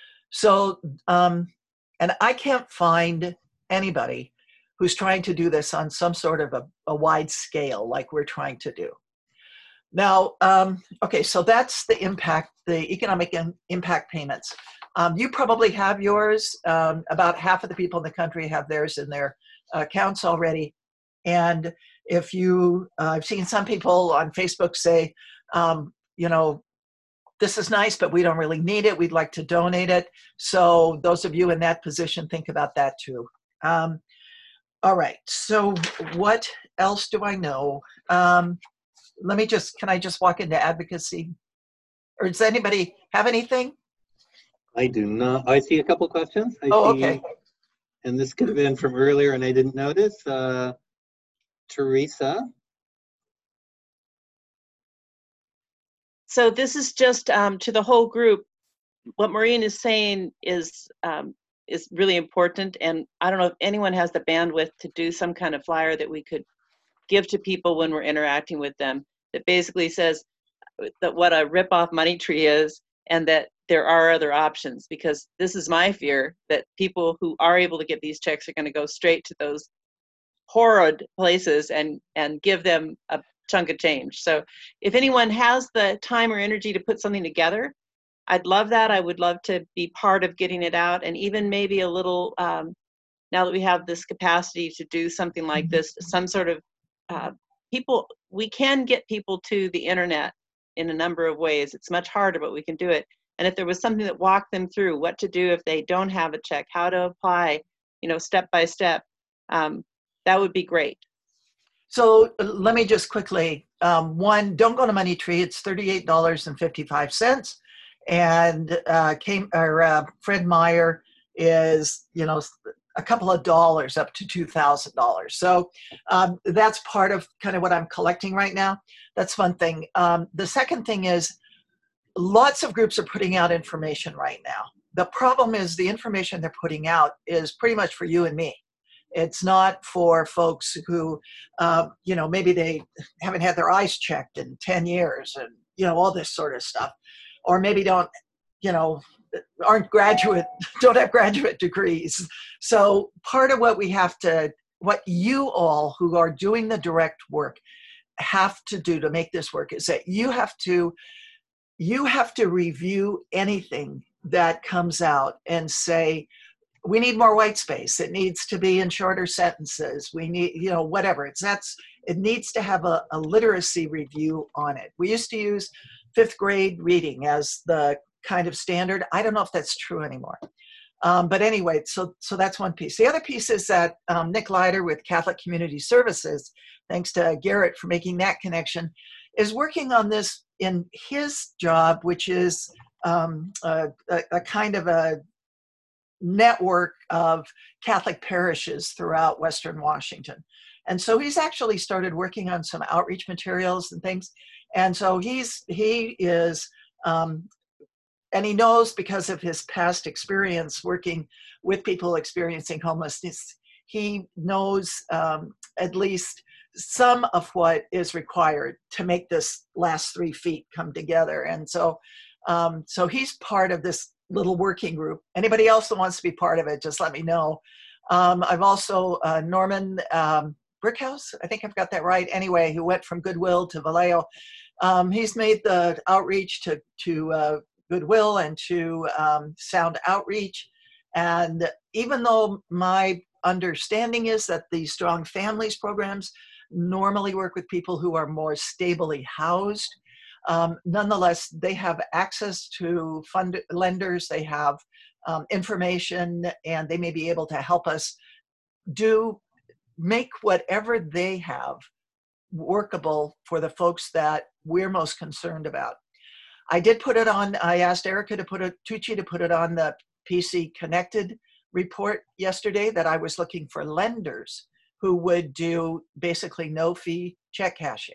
S12: So, um, and I can't find anybody who's trying to do this on some sort of a, a wide scale like we're trying to do. Now, um, okay, so that's the impact, the economic in, impact payments. Um, you probably have yours. Um, about half of the people in the country have theirs in their accounts already. And if you, uh, I've seen some people on Facebook say, um, you know, this is nice, but we don't really need it. We'd like to donate it. So those of you in that position, think about that too. Um, all right, so what else do I know? Um, let me just, can I just walk into advocacy? Or does anybody have anything?
S2: I do not. I see a couple questions. I
S12: oh,
S2: see,
S12: okay.
S2: And this could have been from earlier and I didn't notice. Uh, Teresa.
S8: So this is just um, to the whole group. What Maureen is saying is um, is really important, and I don't know if anyone has the bandwidth to do some kind of flyer that we could give to people when we're interacting with them that basically says that what a rip-off money tree is, and that there are other options, because this is my fear, that people who are able to get these checks are going to go straight to those horrid places and and give them a chunk of change. So if anyone has the time or energy to put something together, I'd love that. I would love to be part of getting it out, and even maybe a little, um, now that we have this capacity to do something like this, some sort of uh, people, we can get people to the internet in a number of ways. It's much harder, but we can do it. And if there was something that walked them through what to do if they don't have a check, how to apply, you know, step by step, um, that would be great.
S12: So let me just quickly, um, one, don't go to Money Tree. It's thirty-eight dollars and fifty-five cents. And uh, came, or, uh, Fred Meyer is, you know, a couple of dollars up to two thousand dollars. So um, that's part of kind of what I'm collecting right now. That's one thing. Um, the second thing is lots of groups are putting out information right now. The problem is the information they're putting out is pretty much for you and me. It's not for folks who, uh, you know, maybe they haven't had their eyes checked in ten years and, you know, all this sort of stuff. Or maybe don't, you know, aren't graduate, don't have graduate degrees. So part of what we have to, what you all who are doing the direct work have to do to make this work is that you have to, you have to review anything that comes out and say, we need more white space. It needs to be in shorter sentences. We need, you know, whatever. It's that's, it needs to have a, a literacy review on it. We used to use fifth grade reading as the kind of standard. I don't know if that's true anymore. Um, but anyway, so so that's one piece. The other piece is that um, Nick Leiter with Catholic Community Services, thanks to Garrett for making that connection, is working on this in his job, which is um, a, a, a kind of a network of Catholic parishes throughout Western Washington. And so he's actually started working on some outreach materials and things. And so he's he is, um, and he knows because of his past experience working with people experiencing homelessness, he knows um, at least some of what is required to make this last three feet come together. And so, um, so he's part of this little working group. Anybody else that wants to be part of it, just let me know. Um, I've also, uh, Norman um, Brickhouse, I think I've got that right. Anyway, who went from Goodwill to Vallejo. Um, he's made the outreach to, to uh, Goodwill and to um, Sound Outreach. And even though my understanding is that the Strong Families programs normally work with people who are more stably housed, um, nonetheless, they have access to fund lenders, they have um, information, and they may be able to help us do, make whatever they have workable for the folks that we're most concerned about. I did put it on, I asked Erica to put it, Tucci to put it on the P C Connected report yesterday that I was looking for lenders who would do basically no fee check cashing.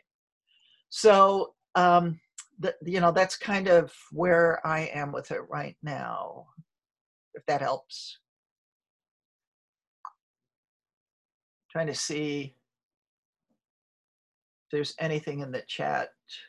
S12: So, um, the, you know, that's kind of where I am with it right now, if that helps. Trying to see if there's anything in the chat.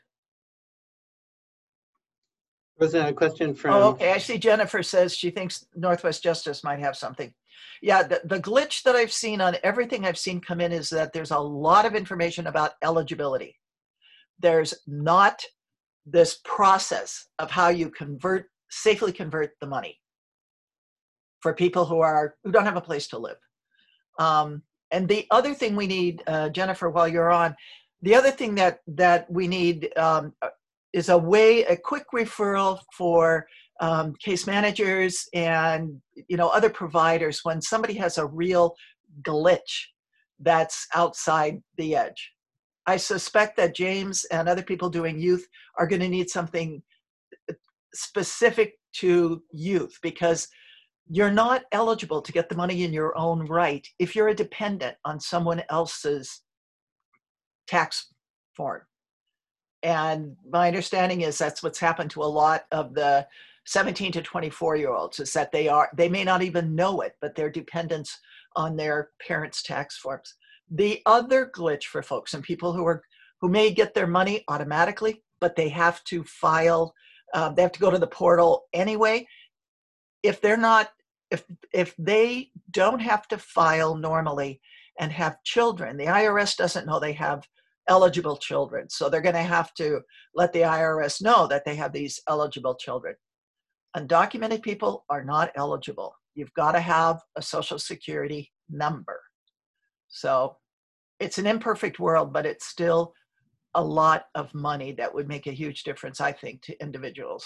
S2: Was there a question from?
S12: Oh, okay. I see Jennifer says she thinks Northwest Justice might have something. Yeah, the, the glitch that I've seen on everything I've seen come in is that there's a lot of information about eligibility. There's not this process of how you convert, safely convert the money for people who are, who don't have a place to live. Um, and the other thing we need, uh, Jennifer, while you're on, the other thing that, that we need um, is a way, a quick referral for um, case managers and, you know, other providers when somebody has a real glitch that's outside the edge. I suspect that James and other people doing youth are going to need something specific to youth, because you're not eligible to get the money in your own right if you're a dependent on someone else's tax form. And my understanding is that's what's happened to a lot of the seventeen to twenty-four year olds, is that they are, they may not even know it, but they're dependents on their parents' tax forms. The other glitch for folks and people who are, who may get their money automatically, but they have to file, uh, they have to go to the portal anyway. If they're not, if, if they don't have to file normally and have children, the I R S doesn't know they have eligible children. So they're going to have to let the I R S know that they have these eligible children. Undocumented people are not eligible. You've got to have a Social Security number. So it's an imperfect world, but it's still a lot of money that would make a huge difference, I think, to individuals.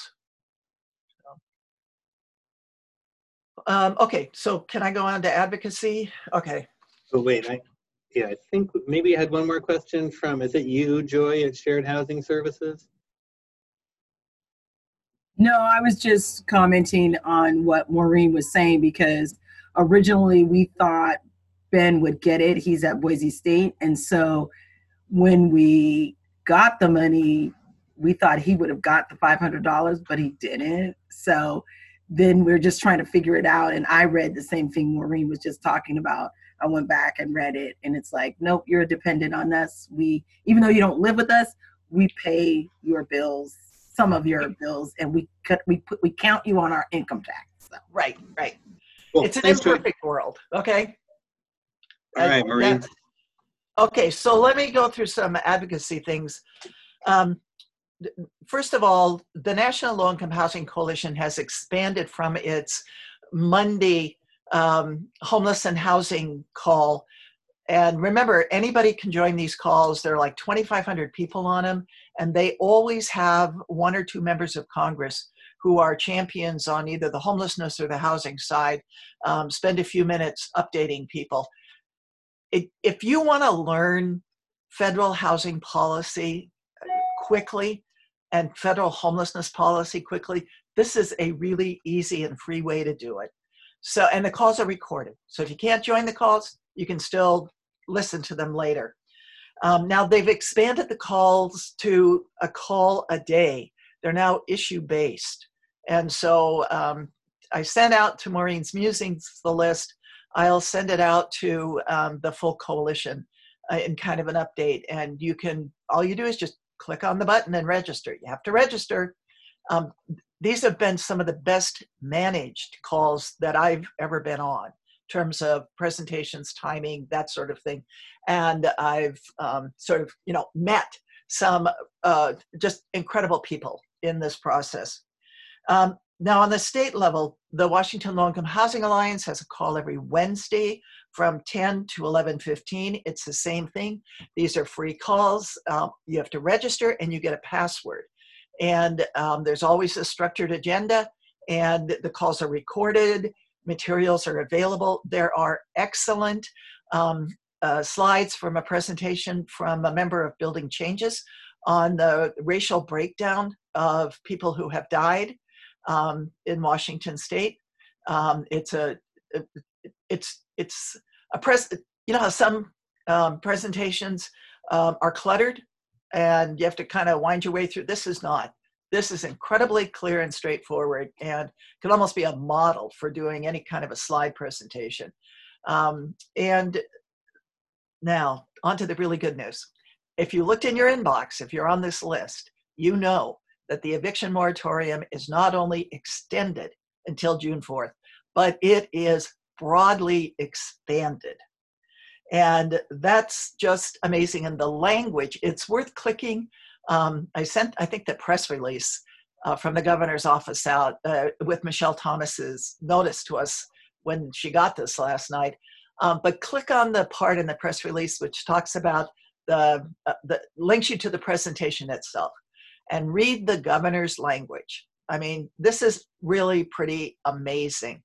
S12: So, um, okay, so can I go on to advocacy? Okay.
S2: Oh, wait, I, yeah, I think maybe I had one more question from, is it you, Joy, at Shared Housing Services?
S13: No, I was just commenting on what Maureen was saying, because originally we thought Ben would get it. He's at Boise State. And so when we got the money, we thought he would have got the five hundred dollars, but he didn't. So then we're just trying to figure it out. And I read the same thing Maureen was just talking about. I went back and read it, and it's like, nope, you're dependent on us. We, even though you don't live with us, we pay your bills, some of your bills, and we cut, we put, we count you on our income tax. So.
S12: Right, right.
S2: Well,
S12: it's an
S2: thanks for-
S12: imperfect world, okay?
S2: All right,
S12: And
S2: Maureen.
S12: that- Okay, so let me go through some advocacy things. Um, first of all, the National Low Income Housing Coalition has expanded from its Monday um, homeless and housing call. And remember, anybody can join these calls. There are like twenty-five hundred people on them, and they always have one or two members of Congress who are champions on either the homelessness or the housing side, um, spend a few minutes updating people. It, if you want to learn federal housing policy quickly and federal homelessness policy quickly, this is a really easy and free way to do it. So, and the calls are recorded. So if you can't join the calls, you can still listen to them later. Um, now they've expanded the calls to a call a day. They're now issue-based. And so um, I sent out to Maureen's Musings the list. I'll send it out to um, the full coalition uh, in kind of an update. And you can, all you do is just click on the button and register. You have to register. Um, these have been some of the best managed calls that I've ever been on in terms of presentations, timing, that sort of thing. And I've um, sort of, you know, met some uh, just incredible people in this process. Um, now on the state level, the Washington Low Income Housing Alliance has a call every Wednesday from ten to eleven fifteen. It's the same thing. These are free calls. Um, you have to register and you get a password. And um, there's always a structured agenda, and the calls are recorded. Materials are available. There are excellent um, uh, slides from a presentation from a member of Building Changes on the racial breakdown of people who have died um, in Washington State. Um, it's a it's it's a press. You know how some um, presentations um, are cluttered, and you have to kind of wind your way through. This is not. This is incredibly clear and straightforward, and could almost be a model for doing any kind of a slide presentation. Um, and now, on to the really good news. If you looked in your inbox, if you're on this list, you know that the eviction moratorium is not only extended until June fourth, but it is broadly expanded. And that's just amazing. And the language, it's worth clicking. Um, I sent, I think, the press release uh, from the governor's office out uh, with Michelle Thomas's notice to us when she got this last night. Um, but click on the part in the press release which talks about the, uh, the links you to the presentation itself, and read the governor's language. I mean, this is really pretty amazing.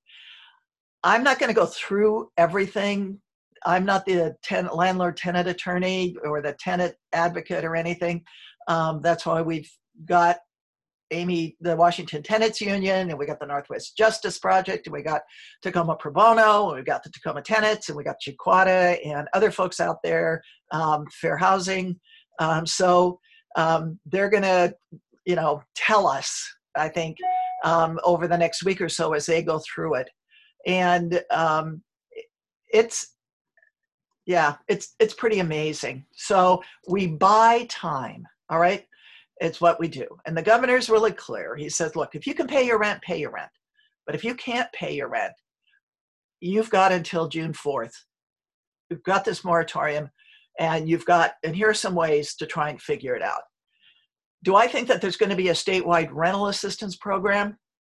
S12: I'm not going to go through everything. I'm not the tenant, landlord-tenant attorney or the tenant advocate or anything. Um, that's why we've got Amy, the Washington Tenants Union, and we got the Northwest Justice Project, and we got Tacoma Pro Bono, and we got the Tacoma Tenants, and we got Chiquata and other folks out there, um, Fair Housing. Um, so um, they're going to, you know, tell us, I think, um, over the next week or so as they go through it. And um, it's, yeah, it's it's pretty amazing. So we buy time, all right? It's what we do. And the governor's really clear. He says, look, if you can pay your rent, pay your rent. But if you can't pay your rent, you've got until June fourth. You've got this moratorium, and you've got, and here are some ways to try and figure it out. Do I think that there's going to be a statewide rental assistance program?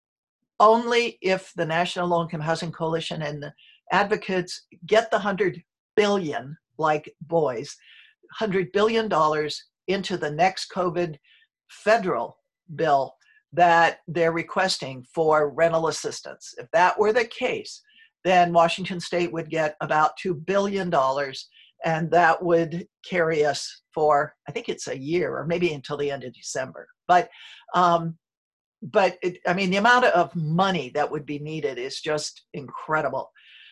S12: Only if the National Low Income Housing Coalition and the advocates get the one hundred billion dollars, like boys, one hundred billion dollars into the next COVID federal bill that they're requesting for rental assistance. If that were the case, then Washington State would get about two billion dollars, and that would carry us for, I think it's a year or maybe until the end of December. But, um, but it, I mean, the amount of money that would be needed is just incredible.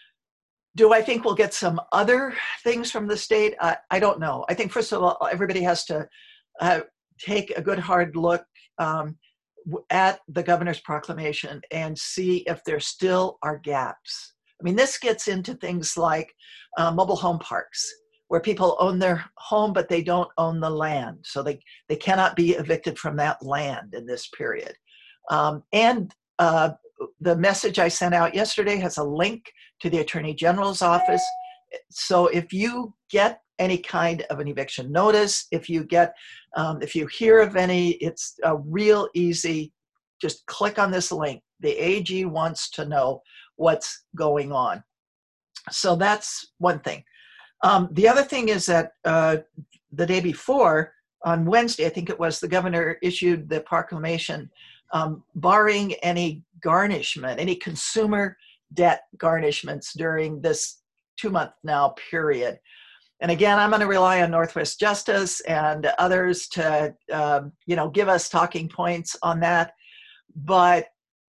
S12: Do I think we'll get some other things from the state? I, I don't know. I think, first of all, everybody has to uh, take a good hard look um, at the governor's proclamation and see if there still are gaps. I mean, this gets into things like uh, mobile home parks, where people own their home, but they don't own the land. So they, they cannot be evicted from that land in this period. Um, and uh, the message I sent out yesterday has a link to the Attorney General's office. So if you get any kind of an eviction notice, if you get, um, if you hear of any, it's a real easy, just click on this link. The A G wants to know what's going on. So that's one thing. Um, the other thing is that uh, the day before, on Wednesday, I think it was, the governor issued the proclamation um, barring any garnishment, any consumer debt garnishments during this two-month now period. And again, I'm going to rely on Northwest Justice and others to, uh, you know, give us talking points on that. But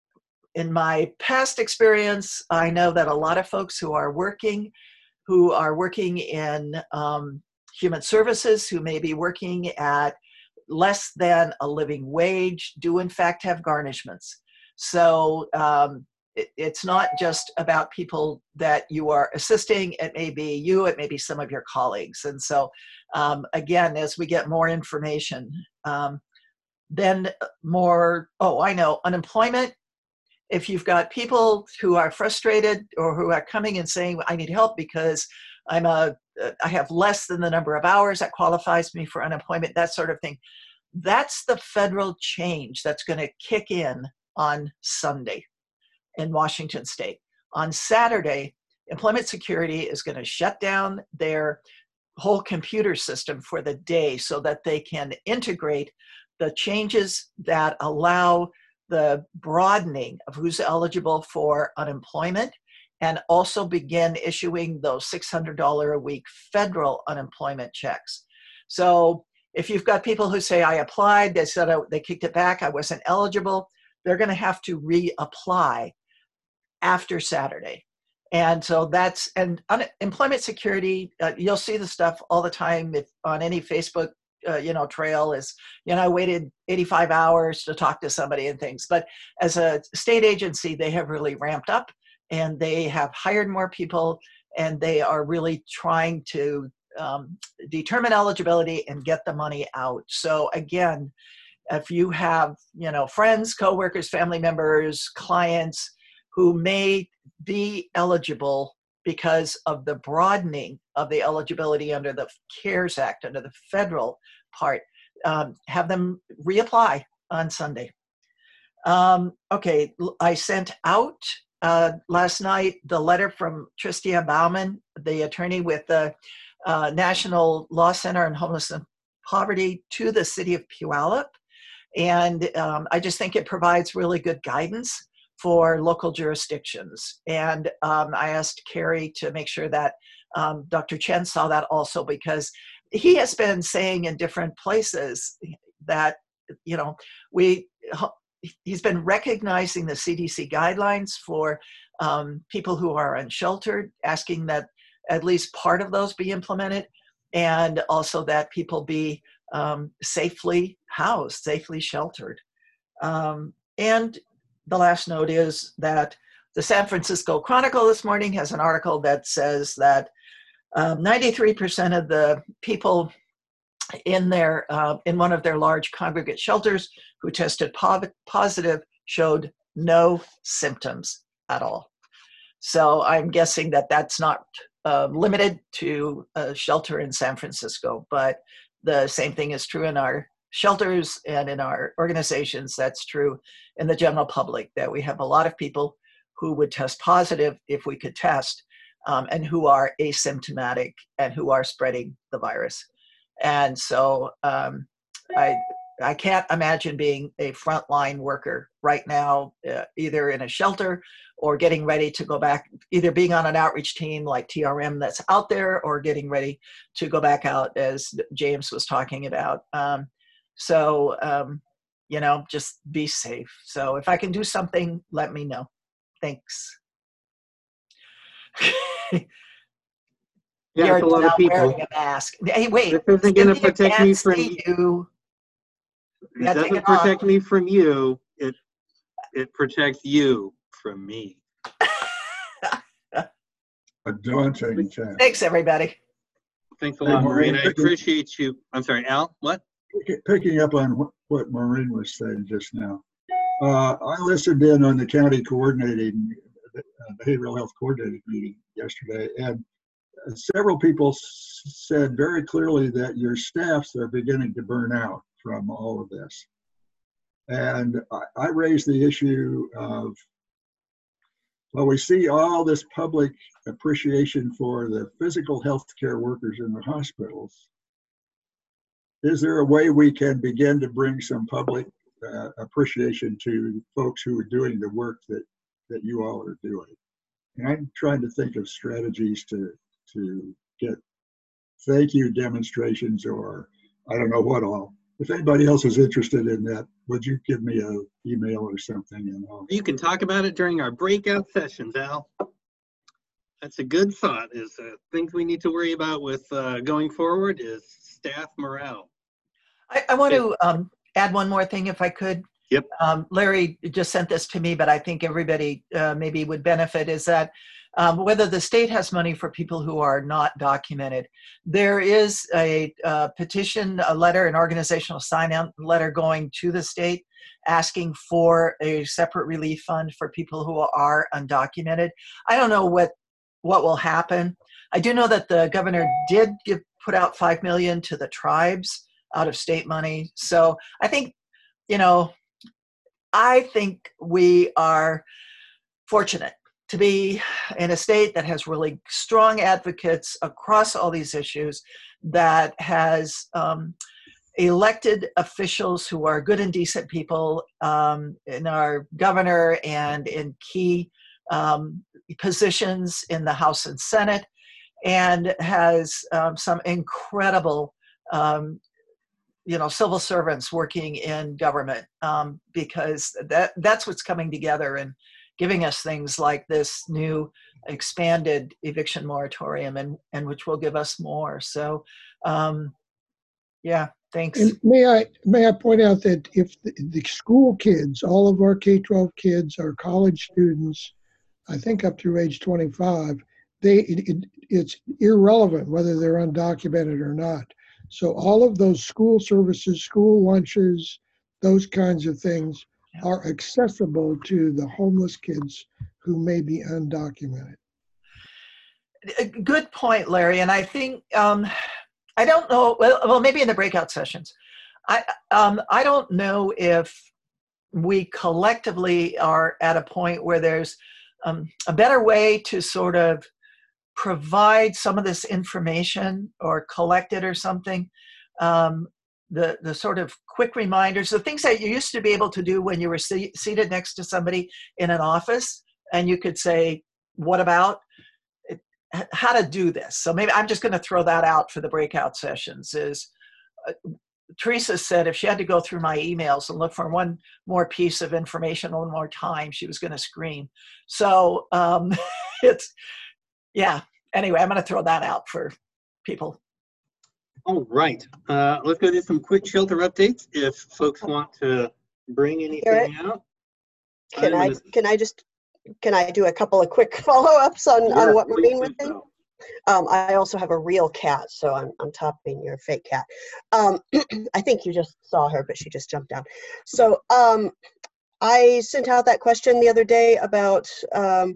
S12: in my past experience, I know that a lot of folks who are working, who are working in um, human services, who may be working at less than a living wage, do in fact have garnishments. So um, it, it's not just about people that you are assisting. It may be you, it may be some of your colleagues. And so um, again, as we get more information, um, then more, oh, I know, unemployment. If you've got people who are frustrated or who are coming and saying, I need help because I'm a, I have less than the number of hours that qualifies me for unemployment, that sort of thing. That's the federal change that's going to kick in on Sunday in Washington State. On Saturday, Employment Security is going to shut down their whole computer system for the day so that they can integrate the changes that allow the broadening of who's eligible for unemployment, and also begin issuing those six hundred dollars a week federal unemployment checks. So if you've got people who say, I applied, they said I, they kicked it back, I wasn't eligible, they're going to have to reapply after Saturday. And so that's, and Employment Security, uh, you'll see the stuff all the time if on any Facebook Uh, you know, trail is, you know, I waited eighty-five hours to talk to somebody and things. But as a state agency, they have really ramped up and they have hired more people and they are really trying to um, determine eligibility and get the money out. So again, if you have, you know, friends, coworkers, family members, clients who may be eligible because of the broadening of the eligibility under the CARES Act, under the federal part, um, have them reapply on Sunday. Um, okay, I sent out uh, last night the letter from Tristia Bauman, the attorney with the uh, National Law Center on Homelessness and Poverty, to the city of Puyallup. And um, I just think it provides really good guidance for local jurisdictions. And um, I asked Carrie to make sure that um, Doctor Chen saw that also, because he has been saying in different places that, you know, we, he's been recognizing the C D C guidelines for um, people who are unsheltered, asking that at least part of those be implemented, and also that people be um, safely housed, safely sheltered. Um, and the last note is that the San Francisco Chronicle this morning has an article that says that um, ninety-three percent of the people in their uh, in one of their large congregate shelters who tested po- positive showed no symptoms at all. So I'm guessing that that's not uh, limited to a shelter in San Francisco, but the same thing is true in our shelters and in our organizations. That's true in the general public, that we have a lot of people who would test positive if we could test, um, and who are asymptomatic and who are spreading the virus. And so um, I, I can't imagine being a frontline worker right now, uh, either in a shelter or getting ready to go back, either being on an outreach team like T R M that's out there, or getting ready to go back out, as James was talking about. Um, so, um, you know, just be safe. So if I can do something, let me know. Thanks.
S2: Yeah,
S12: You're
S2: it's a lot of
S12: not
S2: people.
S12: wearing a mask. Hey, wait.
S2: This isn't going to
S12: Cynthia
S2: protect me
S12: can't
S2: from
S12: see you.
S2: It
S12: Yeah, take
S2: doesn't
S12: it off.
S2: protect me from you. It it protects you from me.
S5: a daunting task.
S12: Thanks, everybody.
S2: Thanks a
S5: Hey,
S2: lot, Maureen.
S5: Maureen,
S2: I
S5: thank you.
S2: appreciate you. I'm sorry, Al, what?
S5: Picking up on what, what Maureen was saying just now. Uh, I listened in on the county coordinating, uh, behavioral health coordinating meeting yesterday, and several people s- said very clearly that your staffs are beginning to burn out from all of this. And I, I raised the issue of, well, we see all this public appreciation for the physical health care workers in the hospitals. Is there a way we can begin to bring some public uh, appreciation to folks who are doing the work that, that you all are doing? And I'm trying to think of strategies to, to get thank you demonstrations, or I don't know what all. If anybody else is interested in that, would you give me an email or something? And I'll...
S2: You can talk about it during our breakout sessions, Al. That's a good thought. Is uh, things we need to worry about with uh, going forward is staff morale.
S12: I, I want to um, add one more thing, if I could.
S2: Yep.
S12: Um, Larry just sent this to me, but I think everybody uh, maybe would benefit, is that um, whether the state has money for people who are not documented, there is a, uh petition, a letter, an organizational sign-out letter going to the state asking for a separate relief fund for people who are undocumented. I don't know what what will happen. I do know that the governor did give, put out five million dollars to the tribes out of state money. So I think, you know, I think we are fortunate to be in a state that has really strong advocates across all these issues, that has um, elected officials who are good and decent people um, in our governor and in key um, positions in the House and Senate, and has um, some incredible um, you know, civil servants working in government, um, because that that's what's coming together and giving us things like this new expanded eviction moratorium, and, and which will give us more. So, um, yeah, thanks.
S14: And may I may I point out that if the, the school kids, all of our K twelve kids, our college students, I think up through age twenty-five, they it, it, it's irrelevant whether they're undocumented or not. So all of those school services, school lunches, those kinds of things are accessible to the homeless kids who may be undocumented.
S12: Good point, Larry. And I think, um, I don't know, well, well, maybe in the breakout sessions, I, um, I don't know if we collectively are at a point where there's um, a better way to sort of provide some of this information or collect it or something. Um, the, the sort of quick reminders, the things that you used to be able to do when you were se- seated next to somebody in an office, and you could say, what about it, how to do this? So maybe I'm just going to throw that out for the breakout sessions. Is uh, Teresa said if she had to go through my emails and look for one more piece of information one more time, she was going to scream. So um, it's, yeah, anyway, I'm going to throw that out for people.
S2: All right, uh, let's go do some quick shelter updates if folks want to bring anything out.
S15: Can I, can I just, can I do a couple of quick follow-ups on,
S2: Yes,
S15: on what
S2: please
S15: Maureen was
S2: do
S15: saying?
S2: so.
S15: Um, I also have a real cat, so I'm, I'm topping your fake cat. Um, I think you just saw her, but she just jumped down. So um, I sent out that question the other day about um,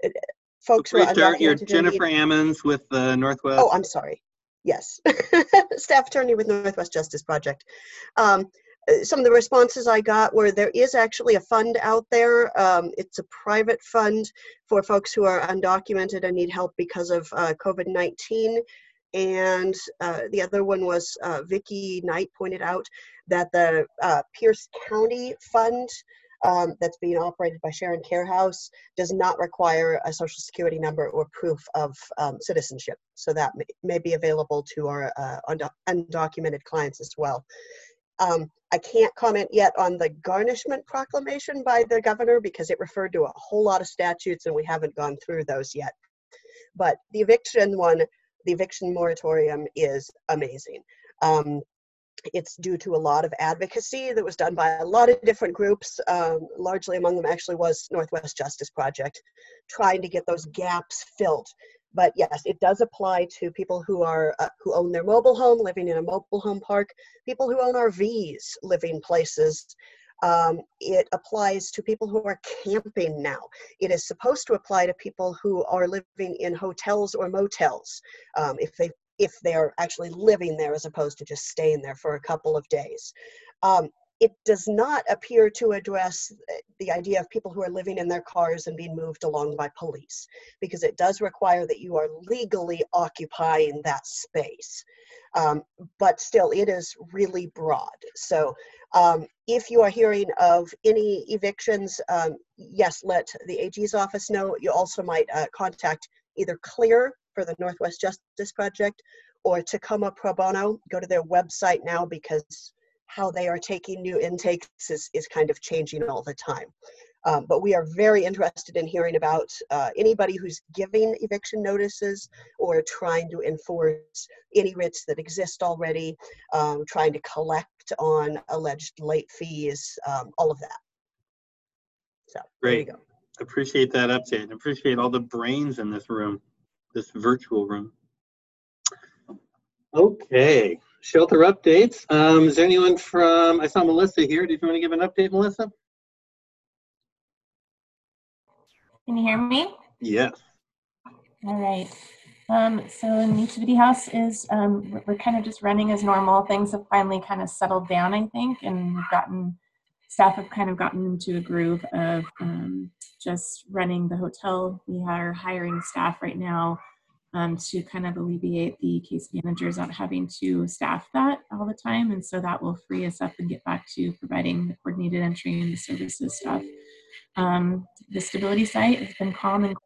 S15: folks who are
S2: Please start, you're
S15: undocumented.
S2: Jennifer Ammons with the Northwest.
S15: Oh, I'm sorry. Yes, staff attorney with Northwest Justice Project. Um, some of the responses I got were there is actually a fund out there. Um, it's a private fund for folks who are undocumented and need help because of uh, COVID nineteen. And uh, the other one was uh, Vicki Knight pointed out that the uh, Pierce County Fund um, that's being operated by Sharon Care House does not require a social security number or proof of um, citizenship. So that may, may be available to our uh, undo undocumented clients as well. Um, I can't comment yet on the garnishment proclamation by the governor because it referred to a whole lot of statutes and we haven't gone through those yet. But the eviction one, the eviction moratorium is amazing. Um, It's due to a lot of advocacy that was done by a lot of different groups. Um, largely among them actually was Northwest Justice Project, trying to get those gaps filled. But yes, it does apply to people who are uh, who own their mobile home, living in a mobile home park, people who own R Vs, living places. Um, it applies to people who are camping now. It is supposed to apply to people who are living in hotels or motels, um, if they if they're actually living there as opposed to just staying there for a couple of days. Um, it does not appear to address the idea of people who are living in their cars and being moved along by police, because it does require that you are legally occupying that space. Um, but still, it is really broad. So um, if you are hearing of any evictions, um, yes, let the A G's office know. You also might uh, contact either CLEAR for the Northwest Justice Project or Tacoma Pro Bono. Go to their website now, because how they are taking new intakes is, is kind of changing all the time. Um, but we are very interested in hearing about uh, anybody who's giving eviction notices or trying to enforce any writs that exist already, um, trying to collect on alleged late fees, um, all of that. So there you
S2: Great.
S15: go.
S2: Appreciate that update. Appreciate all the brains in this room, this virtual room. Okay, shelter updates. Um, is there anyone from, I saw Melissa here. Did you want to give an update, Melissa?
S16: Can you hear me?
S2: Yes.
S16: All right. Um, so Nativity House is, um, we're- we're kind of just running as normal. Things have finally kind of settled down, I think, and we've gotten, staff have kind of gotten into a groove of um, just running the hotel. We are hiring staff right now um, to kind of alleviate the case managers not having to staff that all the time. And so that will free us up and get back to providing the coordinated entry and the services stuff. Um, the stability site has been calm and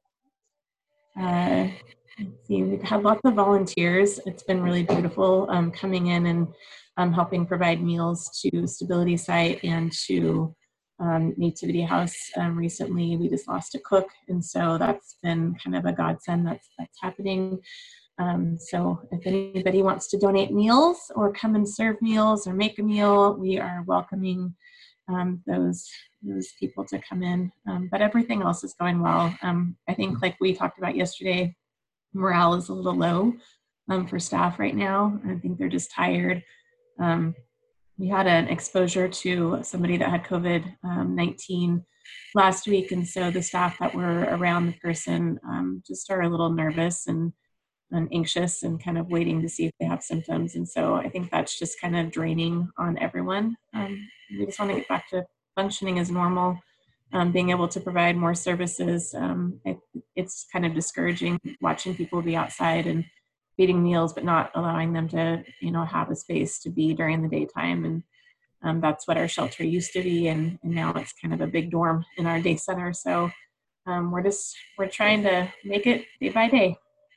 S16: uh, let's see, we've had lots of volunteers. It's been really beautiful um, coming in and um, helping provide meals to Stability Site and to um, Nativity House. Um, recently, we just lost a cook, and so that's been kind of a godsend that's, that's happening. Um, so if anybody wants to donate meals or come and serve meals or make a meal, we are welcoming um, those those people to come in. Um, but everything else is going well. Um, I think, like we talked about yesterday, morale is a little low um, for staff right now. I think they're just tired. Um, we had an exposure to somebody that had COVID nineteen last week, and so the staff that were around the person um, just are a little nervous and, and anxious and kind of waiting to see if they have symptoms. And so I think that's just kind of draining on everyone. Um, we just want to get back to functioning as normal, um, being able to provide more services. Um, it, it's kind of discouraging watching people be outside and feeding meals, but not allowing them to, you know, have a space to be during the daytime. And um, that's what our shelter used to be. And, and now it's kind of a big dorm in our day center. So um, we're just, we're trying to make it day by day.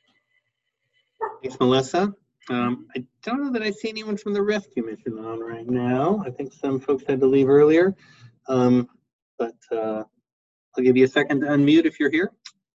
S2: Thanks, Melissa. Um, I don't know that I see anyone from the rescue mission on right now. I think some folks had to leave earlier. Um, but uh, I'll give you a second to unmute if you're here.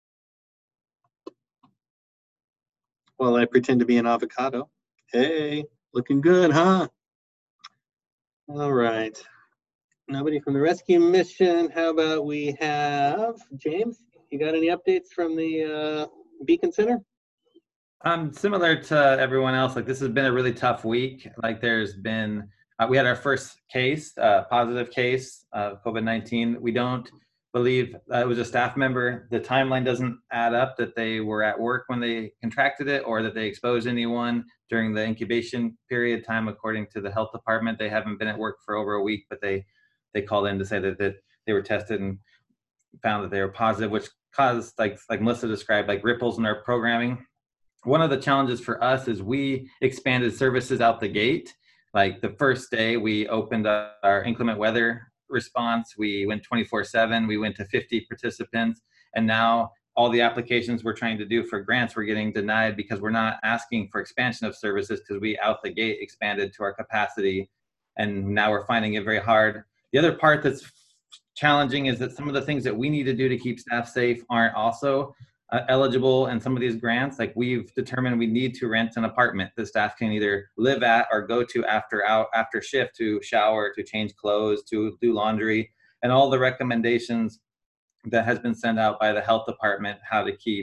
S2: While I pretend to be an avocado. Hey, looking good, huh? All right. Nobody from the rescue mission. How about we have James? You got any updates from the uh, Beacon Center?
S9: Um, similar to everyone else, like this has been a really tough week. Like there's been, uh, we had our first case, uh, positive case of COVID nineteen. We don't believe uh, it was a staff member. The timeline doesn't add up that they were at work when they contracted it or that they exposed anyone during the incubation period time. According to the health department, they haven't been at work for over a week, but they, they called in to say that, that they were tested and found that they were positive, which caused, like, like Melissa described, like ripples in our programming. One of the challenges for us is we expanded services out the gate. Like the first day we opened up our inclement weather response, we went twenty-four seven, we went to fifty participants, and now all the applications we're trying to do for grants we're getting denied because we're not asking for expansion of services because we out the gate expanded to our capacity, and now we're finding it very hard. The other part that's challenging is that some of the things that we need to do to keep staff safe aren't also Uh, eligible in some of these grants. Like we've determined we need to rent an apartment that staff can either live at or go to after out after shift to shower, to change clothes, to do laundry, and all the recommendations that has been sent out by the health department how to keep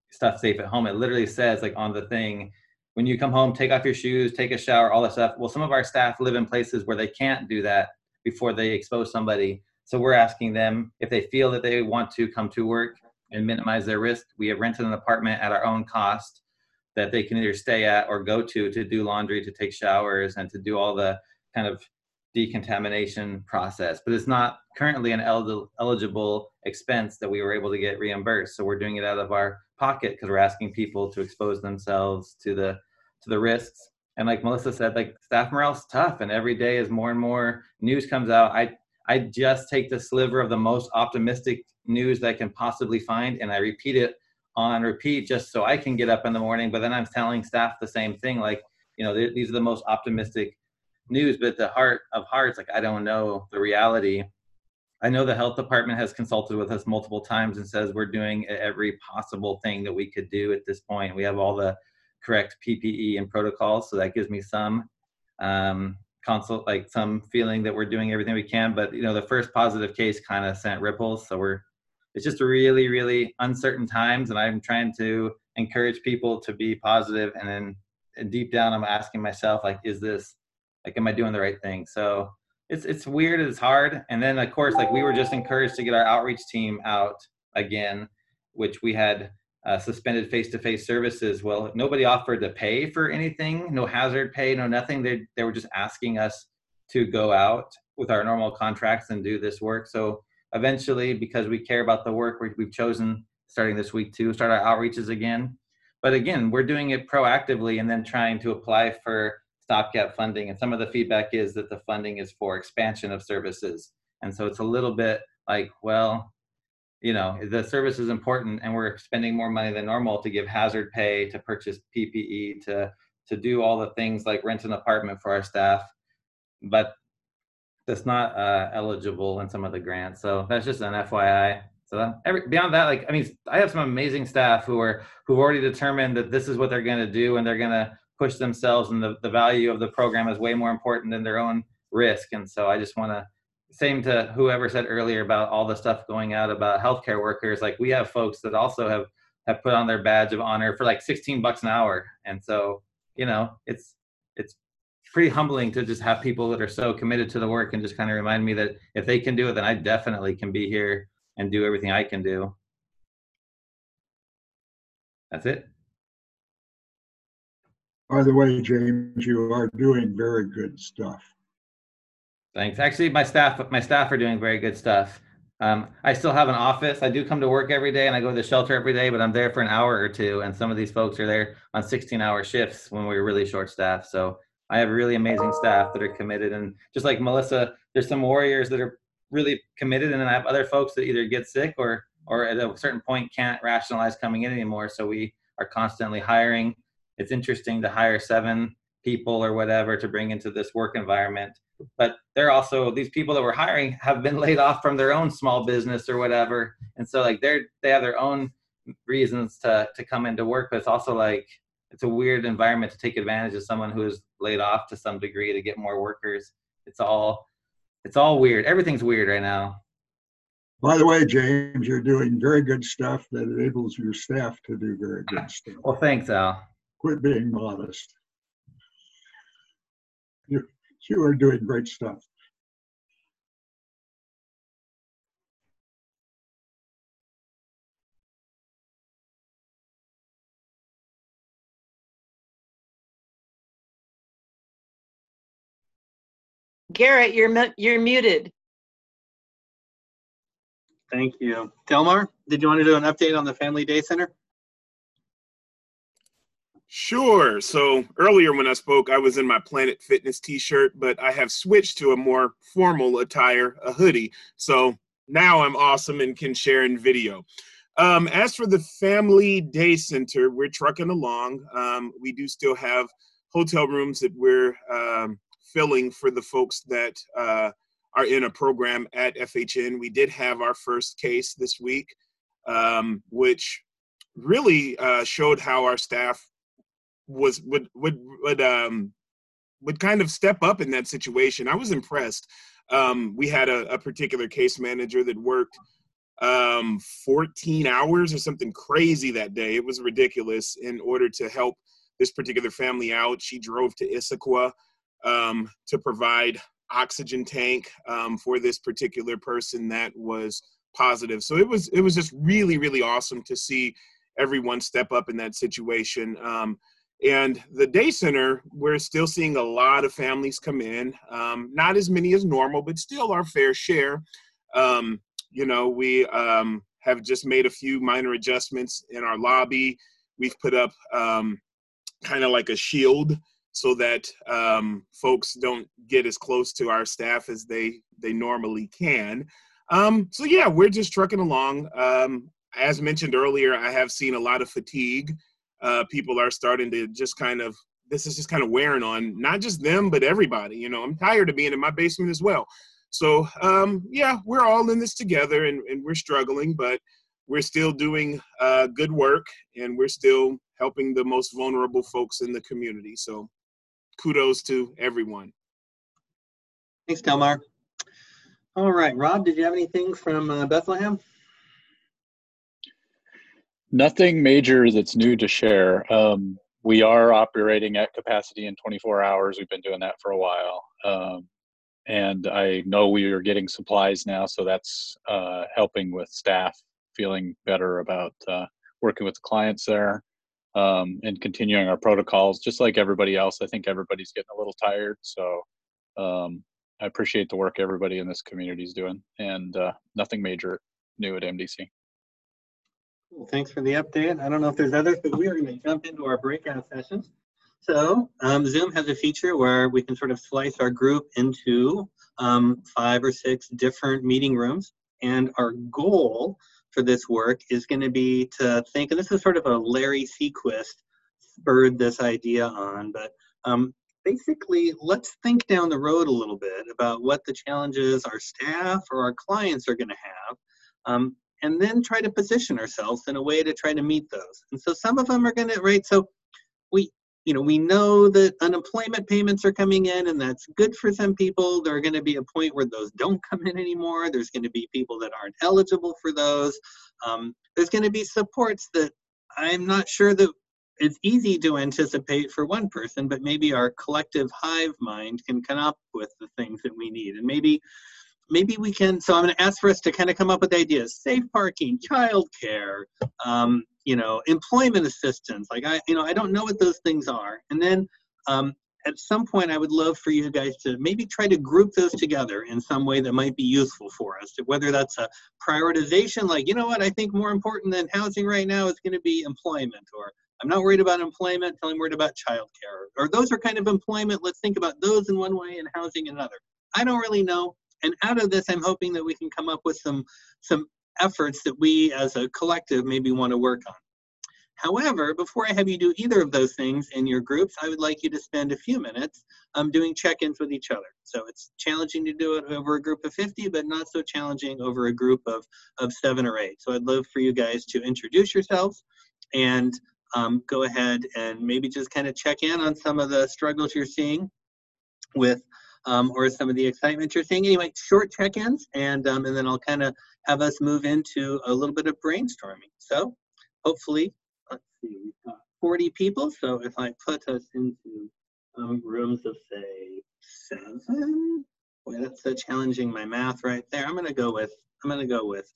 S9: stuff safe at home. It literally says like on the thing, when you come home, take off your shoes, take a shower, all that stuff. Well, some of our staff live in places where they can't do that before they expose somebody. So we're asking them if they feel that they want to come to work and minimize their risk. We have rented an apartment at our own cost that they can either stay at or go to to do laundry, to take showers, and to do all the kind of decontamination process. But it's not currently an el- eligible expense that we were able to get reimbursed. So we're doing it out of our pocket because we're asking people to expose themselves to the to the risks. And like Melissa said, like staff morale's tough, and every day as more and more news comes out, I I just take the sliver of the most optimistic news that I can possibly find, and I repeat it on repeat just so I can get up in the morning. But then I'm telling staff the same thing, like, you know, these are the most optimistic news, but at the heart of hearts, like, I don't know the reality. I know the health department has consulted with us multiple times and says we're doing every possible thing that we could do at this point. We have all the correct P P E and protocols, so that gives me some um, consult, like some feeling that we're doing everything we can. But you know, the first positive case kind of sent ripples, so we're it's just really, really uncertain times, and I'm trying to encourage people to be positive. And then and deep down, I'm asking myself, like, is this like, am I doing the right thing? So it's it's weird, it's hard. And then of course, like we were just encouraged to get our outreach team out again, which we had uh, suspended face-to-face services. Well, nobody offered to pay for anything, no hazard pay, no nothing. They they were just asking us to go out with our normal contracts and do this work. So eventually, because we care about the work, we, we've chosen starting this week to start our outreaches again. But again, we're doing it proactively and then trying to apply for stopgap funding. And some of the feedback is that the funding is for expansion of services. And so it's a little bit like, well, you know, the service is important and we're spending more money than normal to give hazard pay, to purchase P P E, to, to do all the things like rent an apartment for our staff. But that's not uh, eligible in some of the grants. So that's just an F Y I. So every, beyond that, like, I mean, I have some amazing staff who are, who've already determined that this is what they're going to do, and they're going to push themselves, and the, the value of the program is way more important than their own risk. And so I just want to, same to whoever said earlier about all the stuff going out about healthcare workers, like we have folks that also have, have put on their badge of honor for like sixteen bucks an hour. And so, you know, it's, it's pretty humbling to just have people that are so committed to the work and just kind of remind me that if they can do it, then I definitely can be here and do everything I can do. That's it.
S5: By the way, James, you are doing very good stuff.
S9: Thanks. Actually, my staff, my staff are doing very good stuff. Um, I still have an office. I do come to work every day and I go to the shelter every day, but I'm there for an hour or two. And some of these folks are there on sixteen hour shifts when we're really short staffed. So I have really amazing staff that are committed. And just like Melissa, there's some warriors that are really committed. And then I have other folks that either get sick or, or at a certain point can't rationalize coming in anymore. So we are constantly hiring. It's interesting to hire seven people or whatever to bring into this work environment. But they're also, these people that we're hiring have been laid off from their own small business or whatever. And so like they're, they have their own reasons to, to come into work, but it's also like, it's a weird environment to take advantage of someone who is laid off to some degree to get more workers. It's all, it's all weird. Everything's weird right now.
S5: By the way, James, you're doing very good stuff that enables your staff to do very good stuff.
S9: Well, thanks, Al.
S5: Quit being modest. You, you are doing great stuff.
S8: Garrett, you're mu- you're muted.
S2: Thank you. Delmar, did you want to do an update on the Family Day Center?
S17: Sure. So earlier when I spoke, I was in my Planet Fitness t-shirt, but I have switched to a more formal attire, a hoodie. So now I'm awesome and can share in video. Um, as for the Family Day Center, we're trucking along. Um, we do still have hotel rooms that we're um, filling for the folks that uh, are in a program at F H N. We did have our first case this week, um, which really uh, showed how our staff was would would would um would kind of step up in that situation. I was impressed. Um, we had a, a particular case manager that worked um, fourteen hours or something crazy that day. It was ridiculous in order to help this particular family out. She drove to Issaquah um, to provide oxygen tank um, for this particular person that was positive. So it was it was just really, really awesome to see everyone step up in that situation. Um, and the day center, we're still seeing a lot of families come in, um, not as many as normal, but still our fair share. Um, you know, we um, have just made a few minor adjustments in our lobby. We've put up um, kind of like a shield so that um, folks don't get as close to our staff as they, they normally can. Um, so yeah, we're just trucking along. Um, as mentioned earlier, I have seen a lot of fatigue. Uh, people are starting to just kind of, this is just kind of wearing on not just them, but everybody. You know, I'm tired of being in my basement as well. So um, yeah, we're all in this together, and, and we're struggling, but we're still doing uh, good work, and we're still helping the most vulnerable folks in the community. So kudos to everyone.
S2: Thanks, Delmar. All right, Rob, did you have anything from uh, Bethlehem?
S18: Nothing major that's new to share. Um, we are operating at capacity in twenty-four hours. We've been doing that for a while. Um, and I know we are getting supplies now, so that's uh, helping with staff feeling better about uh, working with the clients there um, and continuing our protocols. Just like everybody else, I think everybody's getting a little tired. So um, I appreciate the work everybody in this community is doing, and uh, nothing major new at M D C.
S2: Cool. Thanks for the update. I don't know if there's others, but we are going to jump into our breakout sessions. So um, Zoom has a feature where we can sort of slice our group into um, five or six different meeting rooms. And our goal for this work is going to be to think, and this is sort of a Larry Sequist spurred this idea on, but um, basically let's think down the road a little bit about what the challenges our staff or our clients are going to have. Um, and then try to position ourselves in a way to try to meet those. And so some of them are gonna, right, so we, you know, we know that unemployment payments are coming in, and that's good for some people. There are gonna be a point where those don't come in anymore. There's gonna be people that aren't eligible for those. Um, there's gonna be supports that I'm not sure that it's easy to anticipate for one person, but maybe our collective hive mind can come up with the things that we need. And maybe Maybe we can, so I'm going to ask for us to kind of come up with ideas: safe parking, childcare, um, you know, employment assistance. Like I, you know, I don't know what those things are. And then um, at some point, I would love for you guys to maybe try to group those together in some way that might be useful for us. Whether that's a prioritization, like, you know what, I think more important than housing right now is going to be employment, or I'm not worried about employment until I'm worried about childcare. Or those are kind of employment. Let's think about those in one way and housing in another. I don't really know. And out of this, I'm hoping that we can come up with some, some efforts that we as a collective maybe want to work on. However, before I have you do either of those things in your groups, I would like you to spend a few minutes um, doing check-ins with each other. So it's challenging to do it over a group of fifty, but not so challenging over a group of, of seven or eight. So I'd love for you guys to introduce yourselves and um, go ahead and maybe just kind of check in on some of the struggles you're seeing with Um, or some of the excitement you're seeing. Anyway, short check-ins, and um, and then I'll kind of have us move into a little bit of brainstorming. So hopefully, let's see, we've got forty people. So if I put us into um, rooms of, say, seven, boy, that's so challenging my math right there. I'm gonna go with, I'm gonna go with,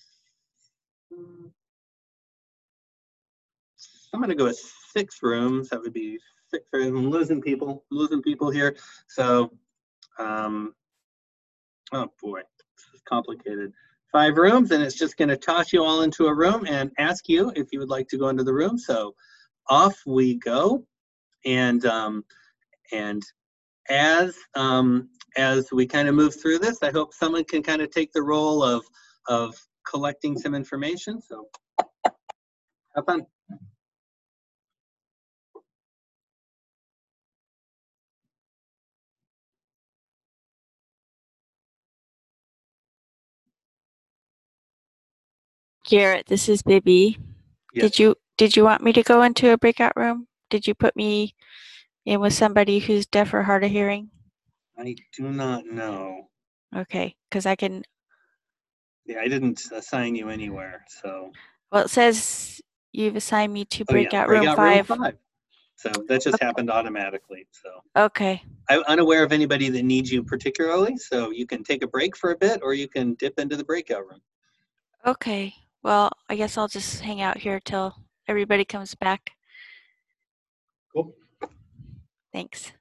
S2: I'm gonna go with six rooms. That would be six rooms. I'm losing people, losing people here. So Um, oh boy, this is complicated. Five rooms, and it's just going to toss you all into a room and ask you if you would like to go into the room. So off we go. And um, and as um, as we kind of move through this, I hope someone can kind of take the role of of collecting some information. So have fun.
S19: Garrett, this is Bibby.
S2: Yes.
S19: Did you did you want me to go into a breakout room? Did you put me in with somebody who's deaf or hard of hearing?
S2: I do not know.
S19: Okay, because I can
S2: Yeah, I didn't assign you anywhere, so.
S19: Well, it says you've assigned me to
S2: Oh yeah,
S19: breakout room
S2: breakout
S19: five.
S2: room five. So that just happened automatically, so.
S19: Okay.
S2: I'm unaware of anybody that needs you particularly, so you can take a break for a bit or you can dip into the breakout room.
S19: Okay. Well, I guess I'll just hang out here till everybody comes back.
S2: Cool.
S19: Thanks.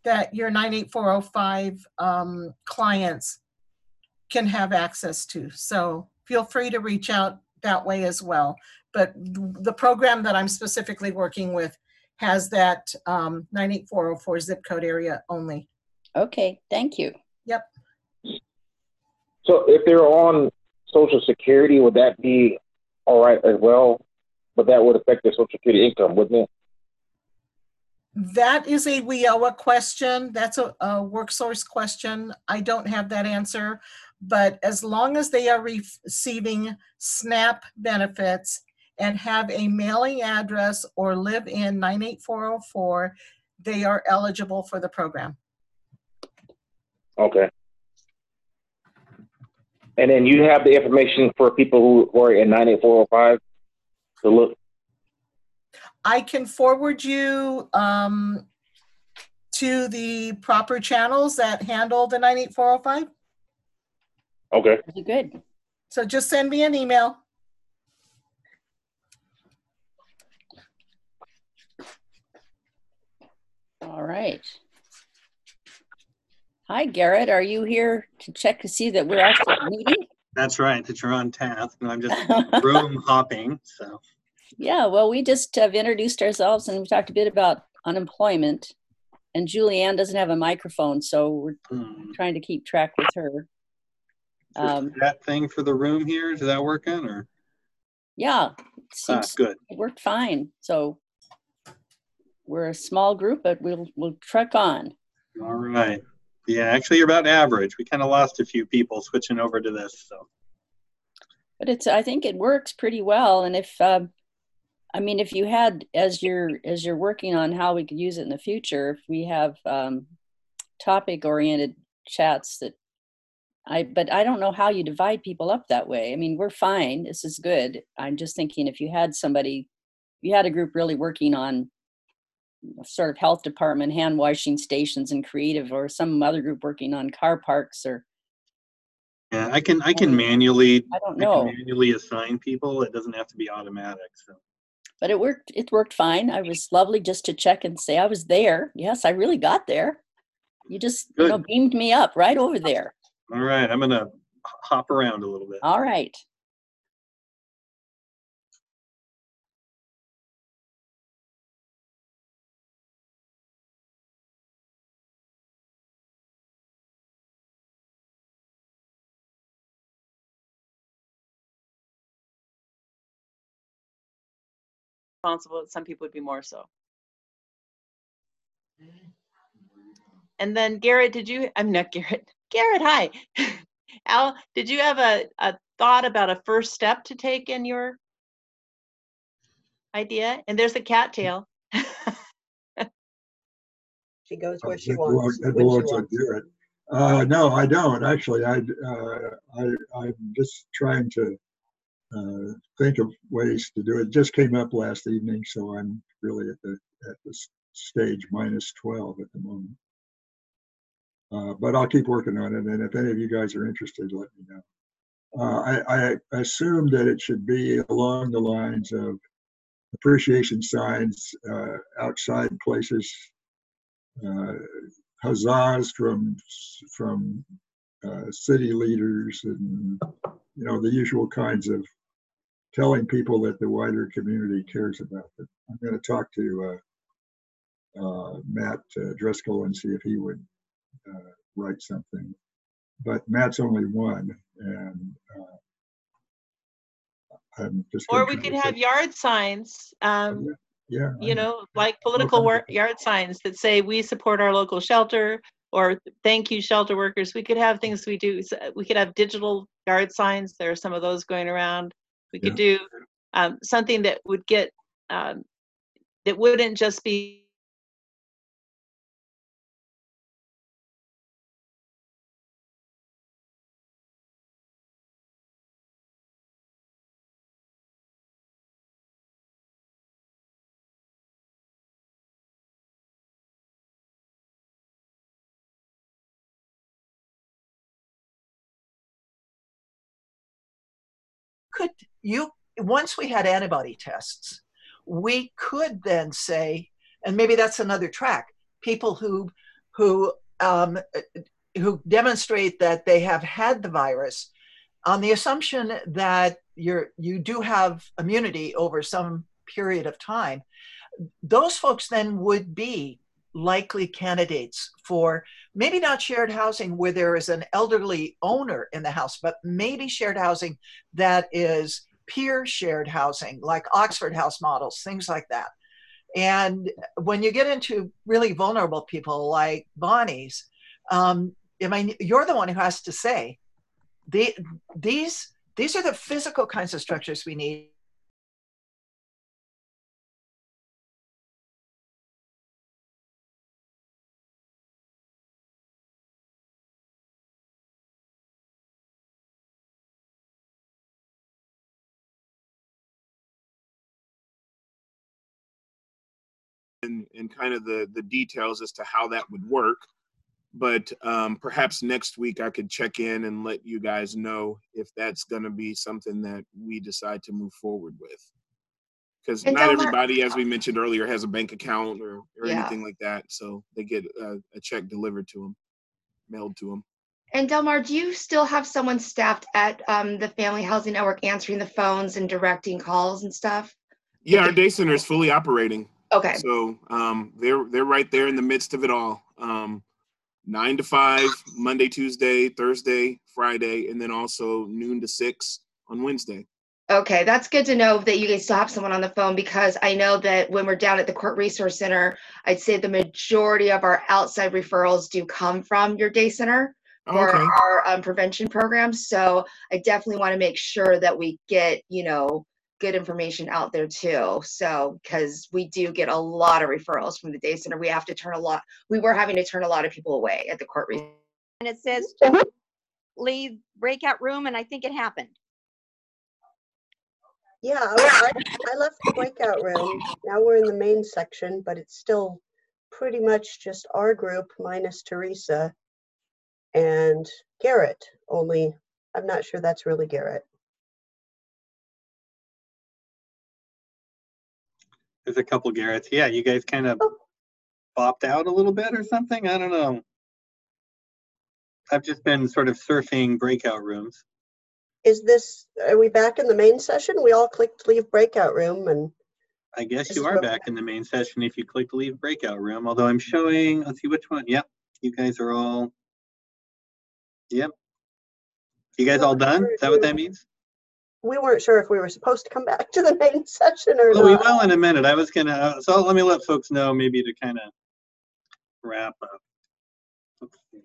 S12: that your nine eight four oh five um, clients can have access to. So feel free to reach out that way as well. But the program that I'm specifically working with has that um, nine eight four oh four zip code area only.
S20: Okay, thank you.
S12: Yep.
S21: So if they're on Social Security, would that be all right as well? But that would affect their Social Security income, wouldn't it?
S12: That is a W I O A question. That's a, a work source question. I don't have that answer. But as long as they are receiving SNAP benefits and have a mailing address or live in nine eight four oh four, they are eligible for the program.
S21: Okay. And then you have the information for people who are in nine eight four oh five to look?
S12: I can forward you um, to the proper channels that handle the nine eight four oh five.
S21: Okay.
S20: Good.
S12: So just send me an email.
S20: All right. Hi, Garrett. Are you here to check to see that we're actually meeting?
S2: That's right, that you're on task, and I'm just room hopping, so.
S20: Yeah, well, we just have introduced ourselves and we talked a bit about unemployment. And Julianne doesn't have a microphone, so we're
S2: Hmm.
S20: trying to keep track with her. Um,
S2: That thing for the room here, is that working, or?
S20: yeah, it
S2: Ah,
S20: seems
S2: good.
S20: it worked fine. So we're a small group, but we'll we'll truck on.
S2: All right. Yeah, actually, you're about average. We kind of lost a few people switching over to this, so.
S20: But it's I think it works pretty well. And if um, I mean, if you had as you're as you're working on how we could use it in the future, if we have um, topic-oriented chats that I, but I don't know how you divide people up that way. I mean, we're fine. This is good. I'm just thinking if you had somebody, you had a group really working on sort of health department, hand washing stations and creative, or some other group working on car parks or.
S2: Yeah, I can, I can manually,
S20: I don't
S2: I
S20: know.
S2: can manually assign people. It doesn't have to be automatic, so.
S20: But it worked, it worked fine. I was lovely just to check and say I was there. Yes, I really got there. You just, you know, beamed me up right over there.
S2: All right, I'm gonna hop around a little bit.
S20: All right.
S8: Responsible, some people would be more so. And then Garrett, did you, I'm not Garrett, Garrett, hi. Al, did you have a, a thought about a first step to take in your idea? And there's a cattail.
S15: She goes where she
S5: That belongs,
S15: wants.
S5: that
S15: when she
S5: belongs to
S15: wants.
S5: Garrett. Uh, no, I don't actually. I, uh, I, I'm just trying to uh, think of ways to do it. It just came up last evening, so I'm really at the at the stage minus twelve at the moment. Uh, but I'll keep working on it, and if any of you guys are interested, let me know. Uh, I, I assume that it should be along the lines of appreciation signs uh, outside places, uh, huzzahs from from uh, city leaders, and you know the usual kinds of telling people that the wider community cares about them. I'm going to talk to uh, uh, Matt uh, Driscoll and see if he would uh, write something. But Matt's only one, and uh, I'm just.
S8: Or we could have yard signs, um,
S5: yeah,
S8: you know, like political wor- yard signs that say we support our local shelter, or thank you shelter workers. We could have things we do. We could have digital yard signs. There are some of those going around. We could do um, something that would get, um, that wouldn't just be
S12: Could you, once we had antibody tests, we could then say, and maybe that's another track, people who who um, who demonstrate that they have had the virus on the assumption that you're you do have immunity over some period of time. Those folks then would be likely candidates for maybe not shared housing where there is an elderly owner in the house, but maybe shared housing that is peer shared housing, like Oxford House models, things like that. And when you get into really vulnerable people like Bonnie's, um, I mean, you're the one who has to say, the, these, these are the physical kinds of structures we need.
S17: And, and kind of the, the details as to how that would work. But um, perhaps next week I could check in and let you guys know if that's going to be something that we decide to move forward with. Because
S1: And
S17: not
S1: Delmar-
S17: everybody, as we mentioned earlier, has a bank account or, or
S1: Yeah.
S17: anything like that. So they get a, a check delivered to them, mailed to them.
S1: And Delmar, do you still have someone staffed at um, the Family Housing Network answering the phones and directing calls and stuff?
S17: Yeah, our day center is fully operating.
S1: Okay.
S17: So um, they're they're right there in the midst of it all. Um, nine to five, Monday, Tuesday, Thursday, Friday, and then also noon to six on Wednesday.
S1: Okay, that's good to know that you guys still have someone on the phone, because I know that when we're down at the Court Resource Center, I'd say the majority of our outside referrals do come from your day center for
S17: Okay.
S1: our um, prevention programs. So I definitely want to make sure that we get, you know, good information out there too. So, because we do get a lot of referrals from the day center. We have to turn a lot, we were having to turn a lot of people away at the Court Resource.
S22: And it says to leave breakout room, and I think it happened.
S15: Yeah, I, I I left the breakout room. Now we're in the main section, but it's still pretty much just our group minus Teresa and Garrett, only I'm not sure that's really Garrett.
S2: There's a couple Garretts. Yeah, you guys kind of bopped out a little bit or something. I don't know. I've just been sort of surfing breakout rooms.
S15: Is this, are we back in the main session? We all clicked leave breakout room and
S2: I guess
S15: This
S2: you
S15: is
S2: are
S15: where-
S2: back in the main session if you click leave breakout room, although I'm showing, let's see which one. Yep, you guys are all, yep. You guys all done? Is that what that means?
S15: we weren't sure if we were supposed to come back to the main session or
S2: Well, we
S15: not.
S2: will in a minute. I was gonna, uh, so let me let folks know maybe to kind of wrap up. Let's see.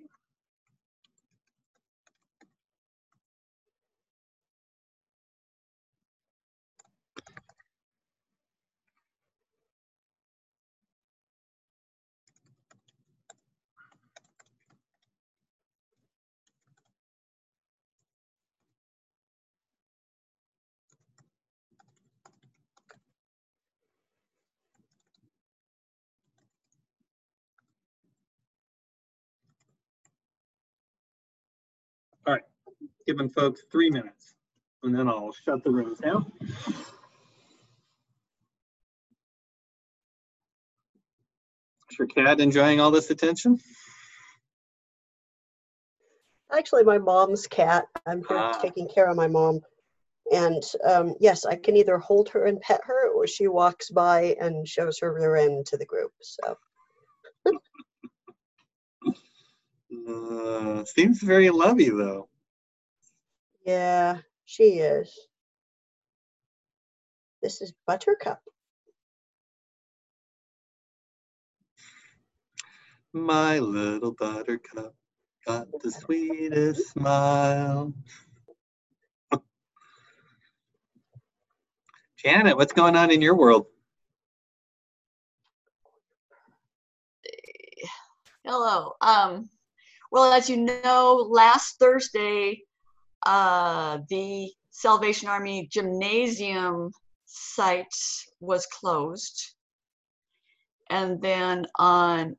S2: All right, giving folks three minutes and then I'll shut the rooms down. Is your cat enjoying all this attention?
S15: Actually, my mom's cat. I'm here
S2: Ah.
S15: taking care of my mom. And um, yes, I can either hold her and pet her, or she walks by and shows her rear end to the group. So
S2: Uh, seems very lovey though.
S15: yeah, she is. This is Buttercup.
S2: My little buttercup got the sweetest smile. Janet, what's going on in your world?
S6: Hello. Um, well, as you know, last Thursday, uh, the Salvation Army Gymnasium site was closed. And then on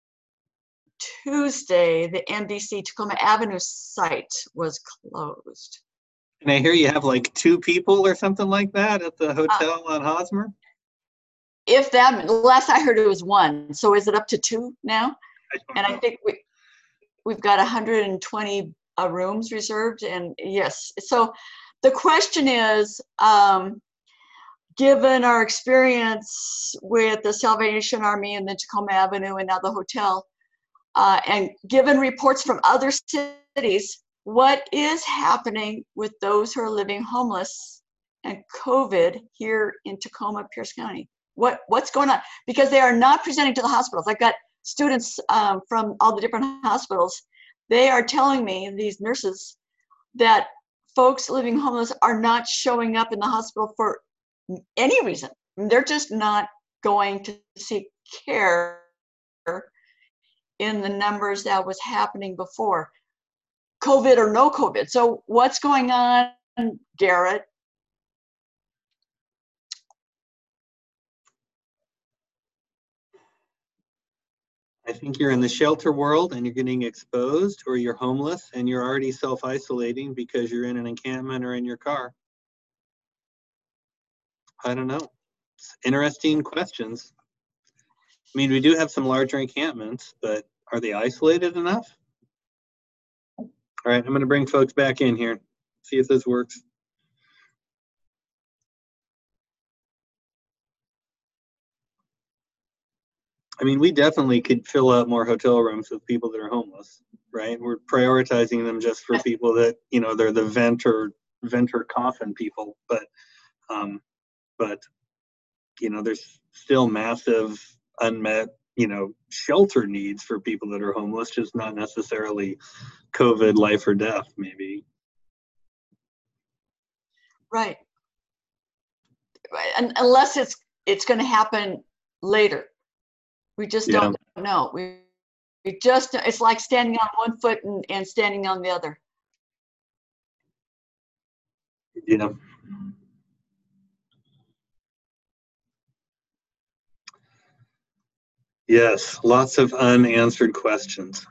S6: Tuesday, the M D C Tacoma Avenue site was closed.
S2: And I hear you have like two people or something like that at the hotel on Hosmer.
S6: If that, last I heard it was one. So is it up to two now? And I think we, we've got one hundred twenty uh, rooms reserved. And yes, so the question is, um, given our experience with the Salvation Army and the Tacoma Avenue and now the hotel, uh, and given reports from other cities, what is happening with those who are living homeless and COVID here in Tacoma, Pierce County? What, what's going on? Because they are not presenting to the hospitals. I've got students um, from all the different hospitals. They are telling me, these nurses, that folks living homeless are not showing up in the hospital for any reason. They're just not going to seek care in the numbers that was happening before, COVID or no COVID. So what's going on, Garrett?
S2: I think you're in the shelter world and you're getting exposed, or you're homeless and you're already self-isolating because you're in an encampment or in your car. I don't know. It's interesting questions. I mean, we do have some larger encampments, but are they isolated enough? All right, I'm going to bring folks back in here, see if this works. I mean, we definitely could fill up more hotel rooms with people that are homeless, right? We're prioritizing them just for people that, you know, they're the vent or vent or coffin people, but, um, but, you know, there's still massive unmet, you know, shelter needs for people that are homeless, just not necessarily COVID life or death, maybe.
S6: Right. And unless it's it's going to happen later. We just
S2: Yeah.
S6: don't know. We, we just, it's like standing on one foot and, and standing on the other.
S2: Yeah. Yes, lots of unanswered questions.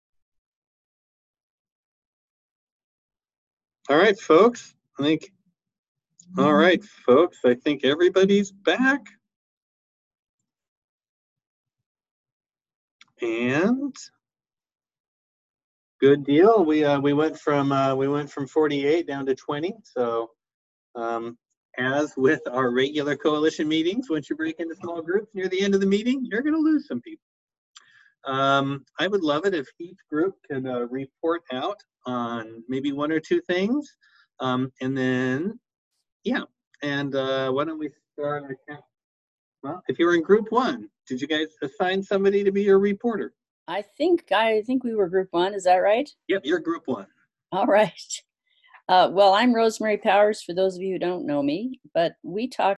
S2: All right, folks. I think, all right, folks, I think everybody's back. And good deal. We uh, we went from uh, we went from forty-eight down to twenty. So um, as with our regular coalition meetings, once you break into small groups near the end of the meeting, you're going to lose some people. Um, I would love it if each group could uh, report out on maybe one or two things, um, and then yeah. And uh, why don't we start our count? Well, if you were in group one, did you guys assign somebody to be your reporter?
S20: I think I think we were group one. Is that right?
S2: Yep, you're group one.
S20: All right. Uh, well, I'm Rosemary Powers, for those of you who don't know me, but we talked.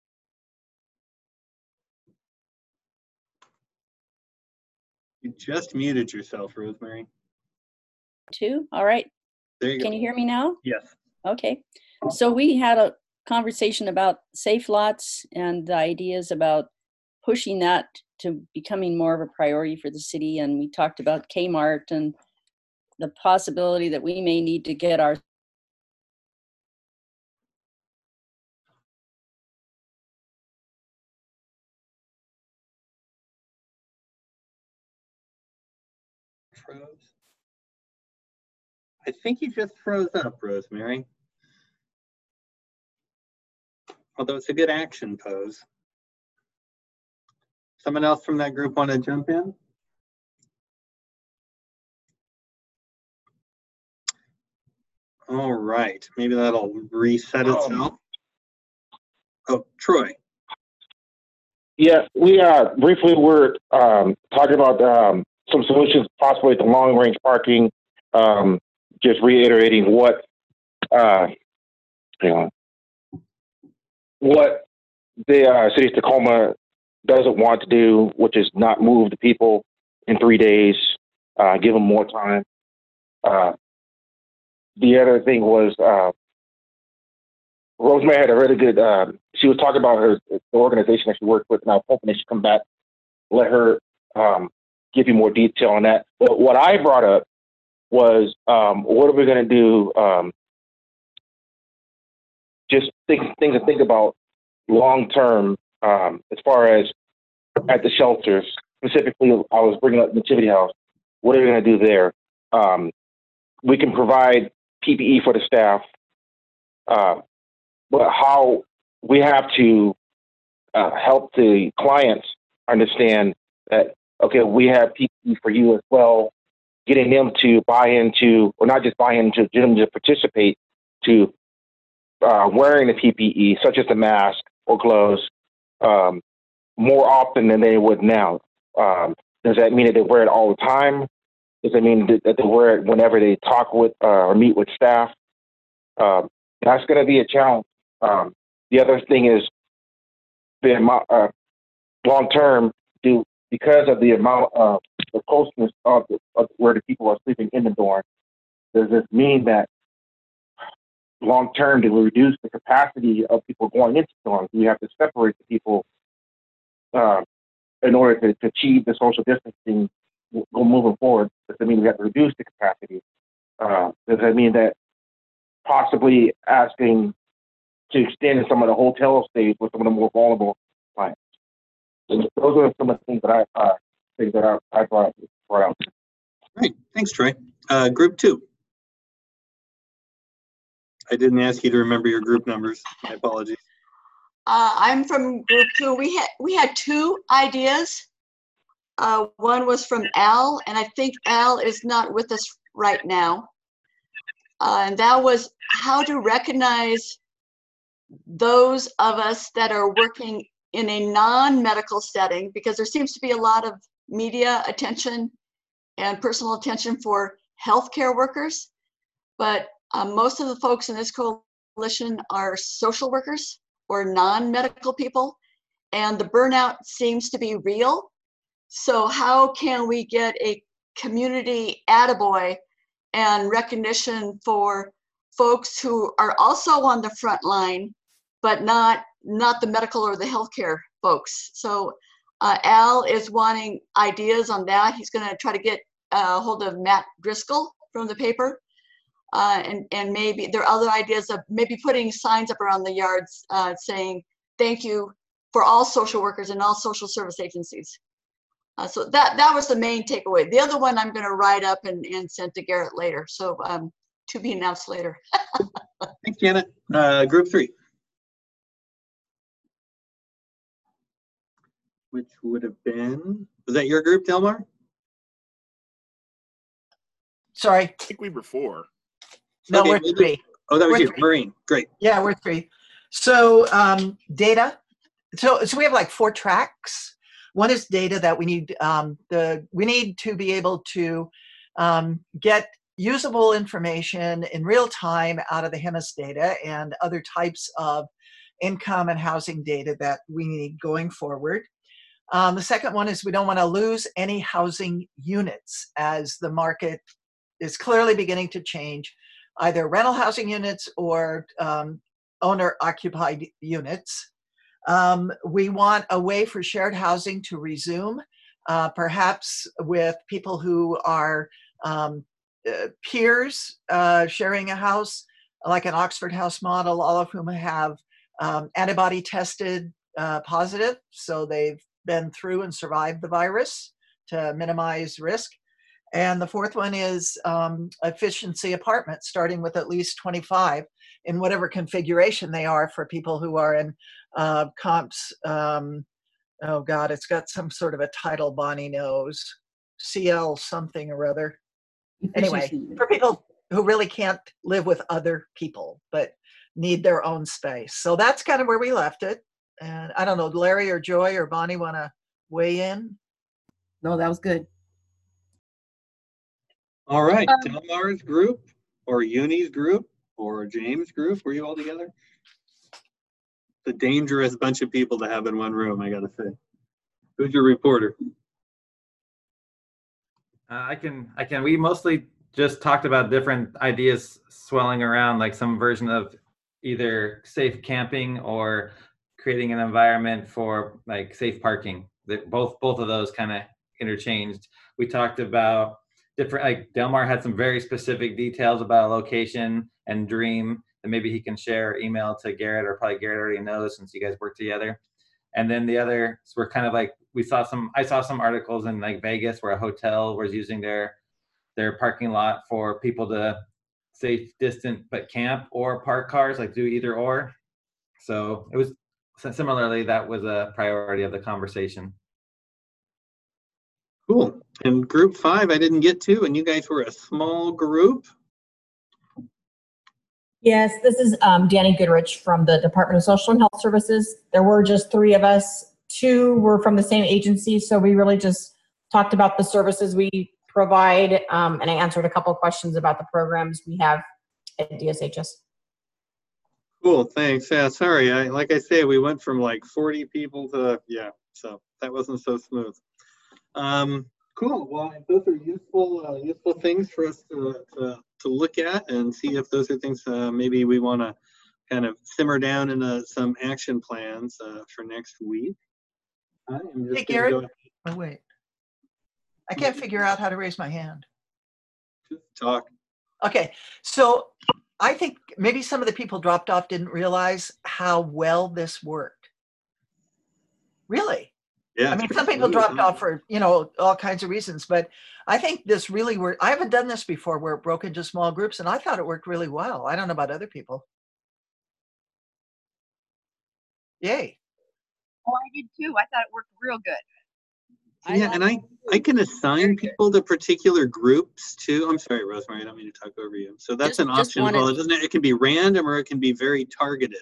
S2: You just muted yourself, Rosemary.
S20: Two. All right.
S2: There you
S20: Can
S2: go.
S20: you hear me now?
S2: Yes.
S20: Okay. So we had a conversation about safe lots and the ideas about pushing that to becoming more of a priority for the city. And we talked about Kmart and the possibility that we may need to get our
S2: Froze. I think you just froze up, Rosemary. Although it's a good action pose. Someone else from that group want to jump in? All right, maybe that'll reset itself. Oh, Troy.
S21: Yeah, we uh, briefly were um, talking about um, some solutions possibly to long range parking. Um, just reiterating what uh, hang on, what the uh, city of Tacoma doesn't want to do, which is not move the people in three days, uh, give them more time. Uh, the other thing was uh, Rosemary had a really good, uh, she was talking about her the organization that she worked with, and I was hoping that she come back, let her um, give you more detail on that. But what I brought up was, um, what are we going to do? Um, just think, things to think about long term, um, as far as at the shelters. Specifically, I was bringing up Nativity House. what are we going to do there? Um, we can provide P P E for the staff, uh, but how we have to uh, help the clients understand that, okay, we have P P E for you as well, getting them to buy into, or not just buy into, get them to participate to uh, wearing the P P E, such as the mask or gloves, um, more often than they would now. Um, does that mean that they wear it all the time? Does that mean that they wear it whenever they talk with uh, or meet with staff? Um, that's going to be a challenge. Um, the other thing is the amount, uh, long term, do because of the amount of the closeness of, the, of where the people are sleeping in the dorm. Does this mean that long term, do we reduce the capacity of people going into dorms? We have to separate the people uh, in order to, to achieve the social distancing go moving forward. Does that mean we have to reduce the capacity? Uh, does that mean that possibly asking to extend some of the hotel stays with some of the more vulnerable clients? Those are some of the things that I uh, things that I, I brought, brought out.
S2: Great, thanks, Troy. Uh, group two. I didn't ask you to remember your group numbers. My apologies.
S6: Uh, I'm from group two. We had we had two ideas. Uh, one was from Al, and I think Al is not with us right now. Uh, and that was how to recognize those of us that are working in a non-medical setting, because there seems to be a lot of media attention and personal attention for healthcare workers. But uh, most of the folks in this coalition are social workers or non-medical people, and the burnout seems to be real. So how can we get a community attaboy and recognition for folks who are also on the front line, but not not the medical or the healthcare folks? So uh, Al is wanting ideas on that. He's going to try to get a hold of Matt Driscoll from the paper, uh, and and maybe there are other ideas of maybe putting signs up around the yards uh, saying thank you for all social workers and all social service agencies. Uh, so that that was the main takeaway. The other one I'm going to write up and, and send to Garrett later. So um, to be announced later.
S2: Thanks, Janet. Uh, group three. Which would have been, was that your group, Delmar?
S12: Sorry.
S17: I think we were four.
S12: No,
S2: Okay,
S12: we're
S2: we'll do-
S12: three.
S2: Oh, that was
S12: We're
S2: you,
S12: three.
S2: Maureen. Great.
S12: Yeah, we're three. So um, data. So so we have like four tracks. One is data that we need. Um, the we need to be able to um, get usable information in real time out of the H I M A S data and other types of income and housing data that we need going forward. Um, the second one is we don't want to lose any housing units as the market is clearly beginning to change, either rental housing units or um, owner-occupied units. Um, we want a way for shared housing to resume, uh, perhaps with people who are um, uh, peers uh, sharing a house, like an Oxford House model, all of whom have um, antibody tested uh, positive, so they've been through and survived the virus to minimize risk. And the fourth one is um, efficiency apartments, starting with at least twenty-five in whatever configuration they are for people who are in uh, comps. Um, oh God, it's got some sort of a title Bonnie knows, C L something or other. Anyway, for people who really can't live with other people, but need their own space. So that's kind of where we left it. And I don't know, Larry or Joy or Bonnie want to weigh in?
S13: No, that was good.
S2: All right,
S4: Um,
S2: Delmar's group or Uni's group or James' group, were you all together? It's a dangerous bunch of people to have in one room, I gotta say. Who's your reporter?
S9: Uh, I can, I can, we mostly just talked about different ideas swelling around, like some version of either safe camping or creating an environment for like safe parking. That both, both of those kind of interchanged. We talked about different, like Delmar had some very specific details about location and dream that maybe he can share, email to Garrett, or probably Garrett already knows since you guys work together. And then the other, so we're kind of like we saw some, I saw some articles in like Vegas where a hotel was using their, their parking lot for people to safe distant, but camp or park cars, like do either or. So it was similarly, that was a priority of the conversation.
S2: Cool. And group five, I didn't get to, and you guys were a small group.
S3: Yes, this is um, Danny Goodrich from the Department of Social and Health Services. There were just three of us. Two were from the same agency, so we really just talked about the services we provide, um, and I answered a couple of questions about the programs we have at D S H S.
S2: Cool, thanks. Yeah, sorry. I, like I say, we went from like forty people to, yeah, so that wasn't so smooth. Um, cool. Well, those are useful, uh, useful things for us to, to, to look at and see if those are things uh, maybe we want to kind of simmer down into some action plans uh, for next week. I am just
S12: Hey,
S2: gonna
S12: Garrett.
S2: go
S12: Oh, wait. I can't figure out how to raise my hand.
S2: talk.
S12: Okay, so I think maybe some of the people dropped off didn't realize how well this worked. Really?
S2: Yeah.
S12: I mean, some people dropped off for, you know, all kinds of reasons, but I think this really worked. I haven't done this before where it broke into small groups, and I thought it worked really well. I don't know about other people. Yay.
S22: Oh, I did too. I thought it worked real good.
S2: Yeah, and I, I can assign people to particular groups too. I'm sorry, Rosemary, I don't mean to talk over you. So that's
S20: Just-
S2: an
S20: just
S2: option.
S20: wanted-
S2: Well, it doesn't, it can be random or it can be very targeted.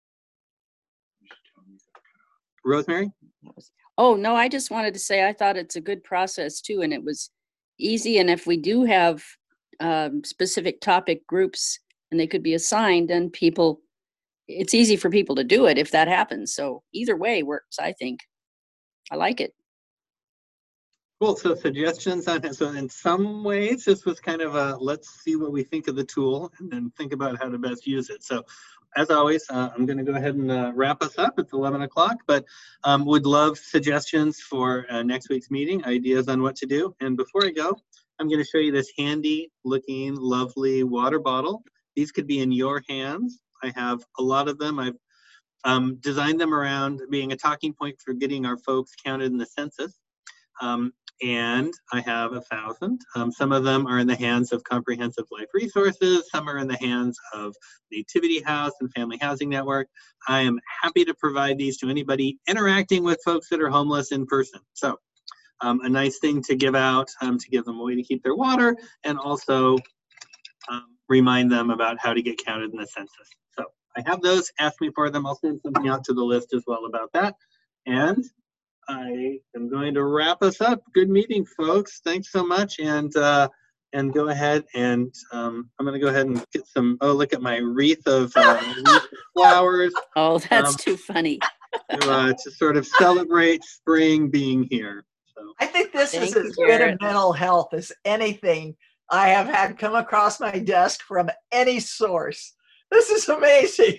S2: Rosemary?
S20: Oh, no, I just wanted to say I thought it's a good process too, and it was easy. And if we do have um, specific topic groups and they could be assigned, then people, it's easy for people to do it if that happens. So either way works, I think. I like it.
S2: Cool, so suggestions on, so in some ways, this was kind of a, let's see what we think of the tool and then think about how to best use it. So as always, uh, I'm gonna go ahead and uh, wrap us up. It's eleven o'clock, but um, would love suggestions for uh, next week's meeting, ideas on what to do. And before I go, I'm gonna show you this handy looking, lovely water bottle. These could be in your hands. I have a lot of them. I've um, designed them around being a talking point for getting our folks counted in the census. Um, and I have a thousand. Um, some of them are in the hands of Comprehensive Life Resources. Some are in the hands of Nativity House and Family Housing Network. I am happy to provide these to anybody interacting with folks that are homeless in person. So um, a nice thing to give out, um, to give them a way to keep their water and also um, remind them about how to get counted in the census. So I have those, ask me for them. I'll send something out to the list as well about that. And I am going to wrap us up. Good meeting, folks. Thanks so much. And uh, and go ahead and um, I'm going to go ahead and get some, oh, look at my wreath of uh, wreath of flowers.
S20: Oh, that's
S2: um,
S20: too funny.
S2: to, uh, to sort of celebrate spring being here. So
S12: I think this
S20: Thank
S12: is
S20: you,
S12: as good a
S20: Garrett.
S12: mental health as anything I have had come across my desk from any source. This is amazing.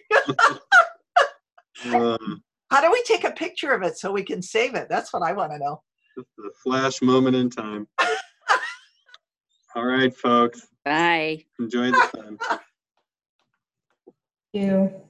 S2: um,
S12: How do we take a picture of it so we can save it? That's what I want to know.
S2: just a flash moment in time. All right, folks.
S20: Bye.
S2: Enjoy the sun.
S3: You.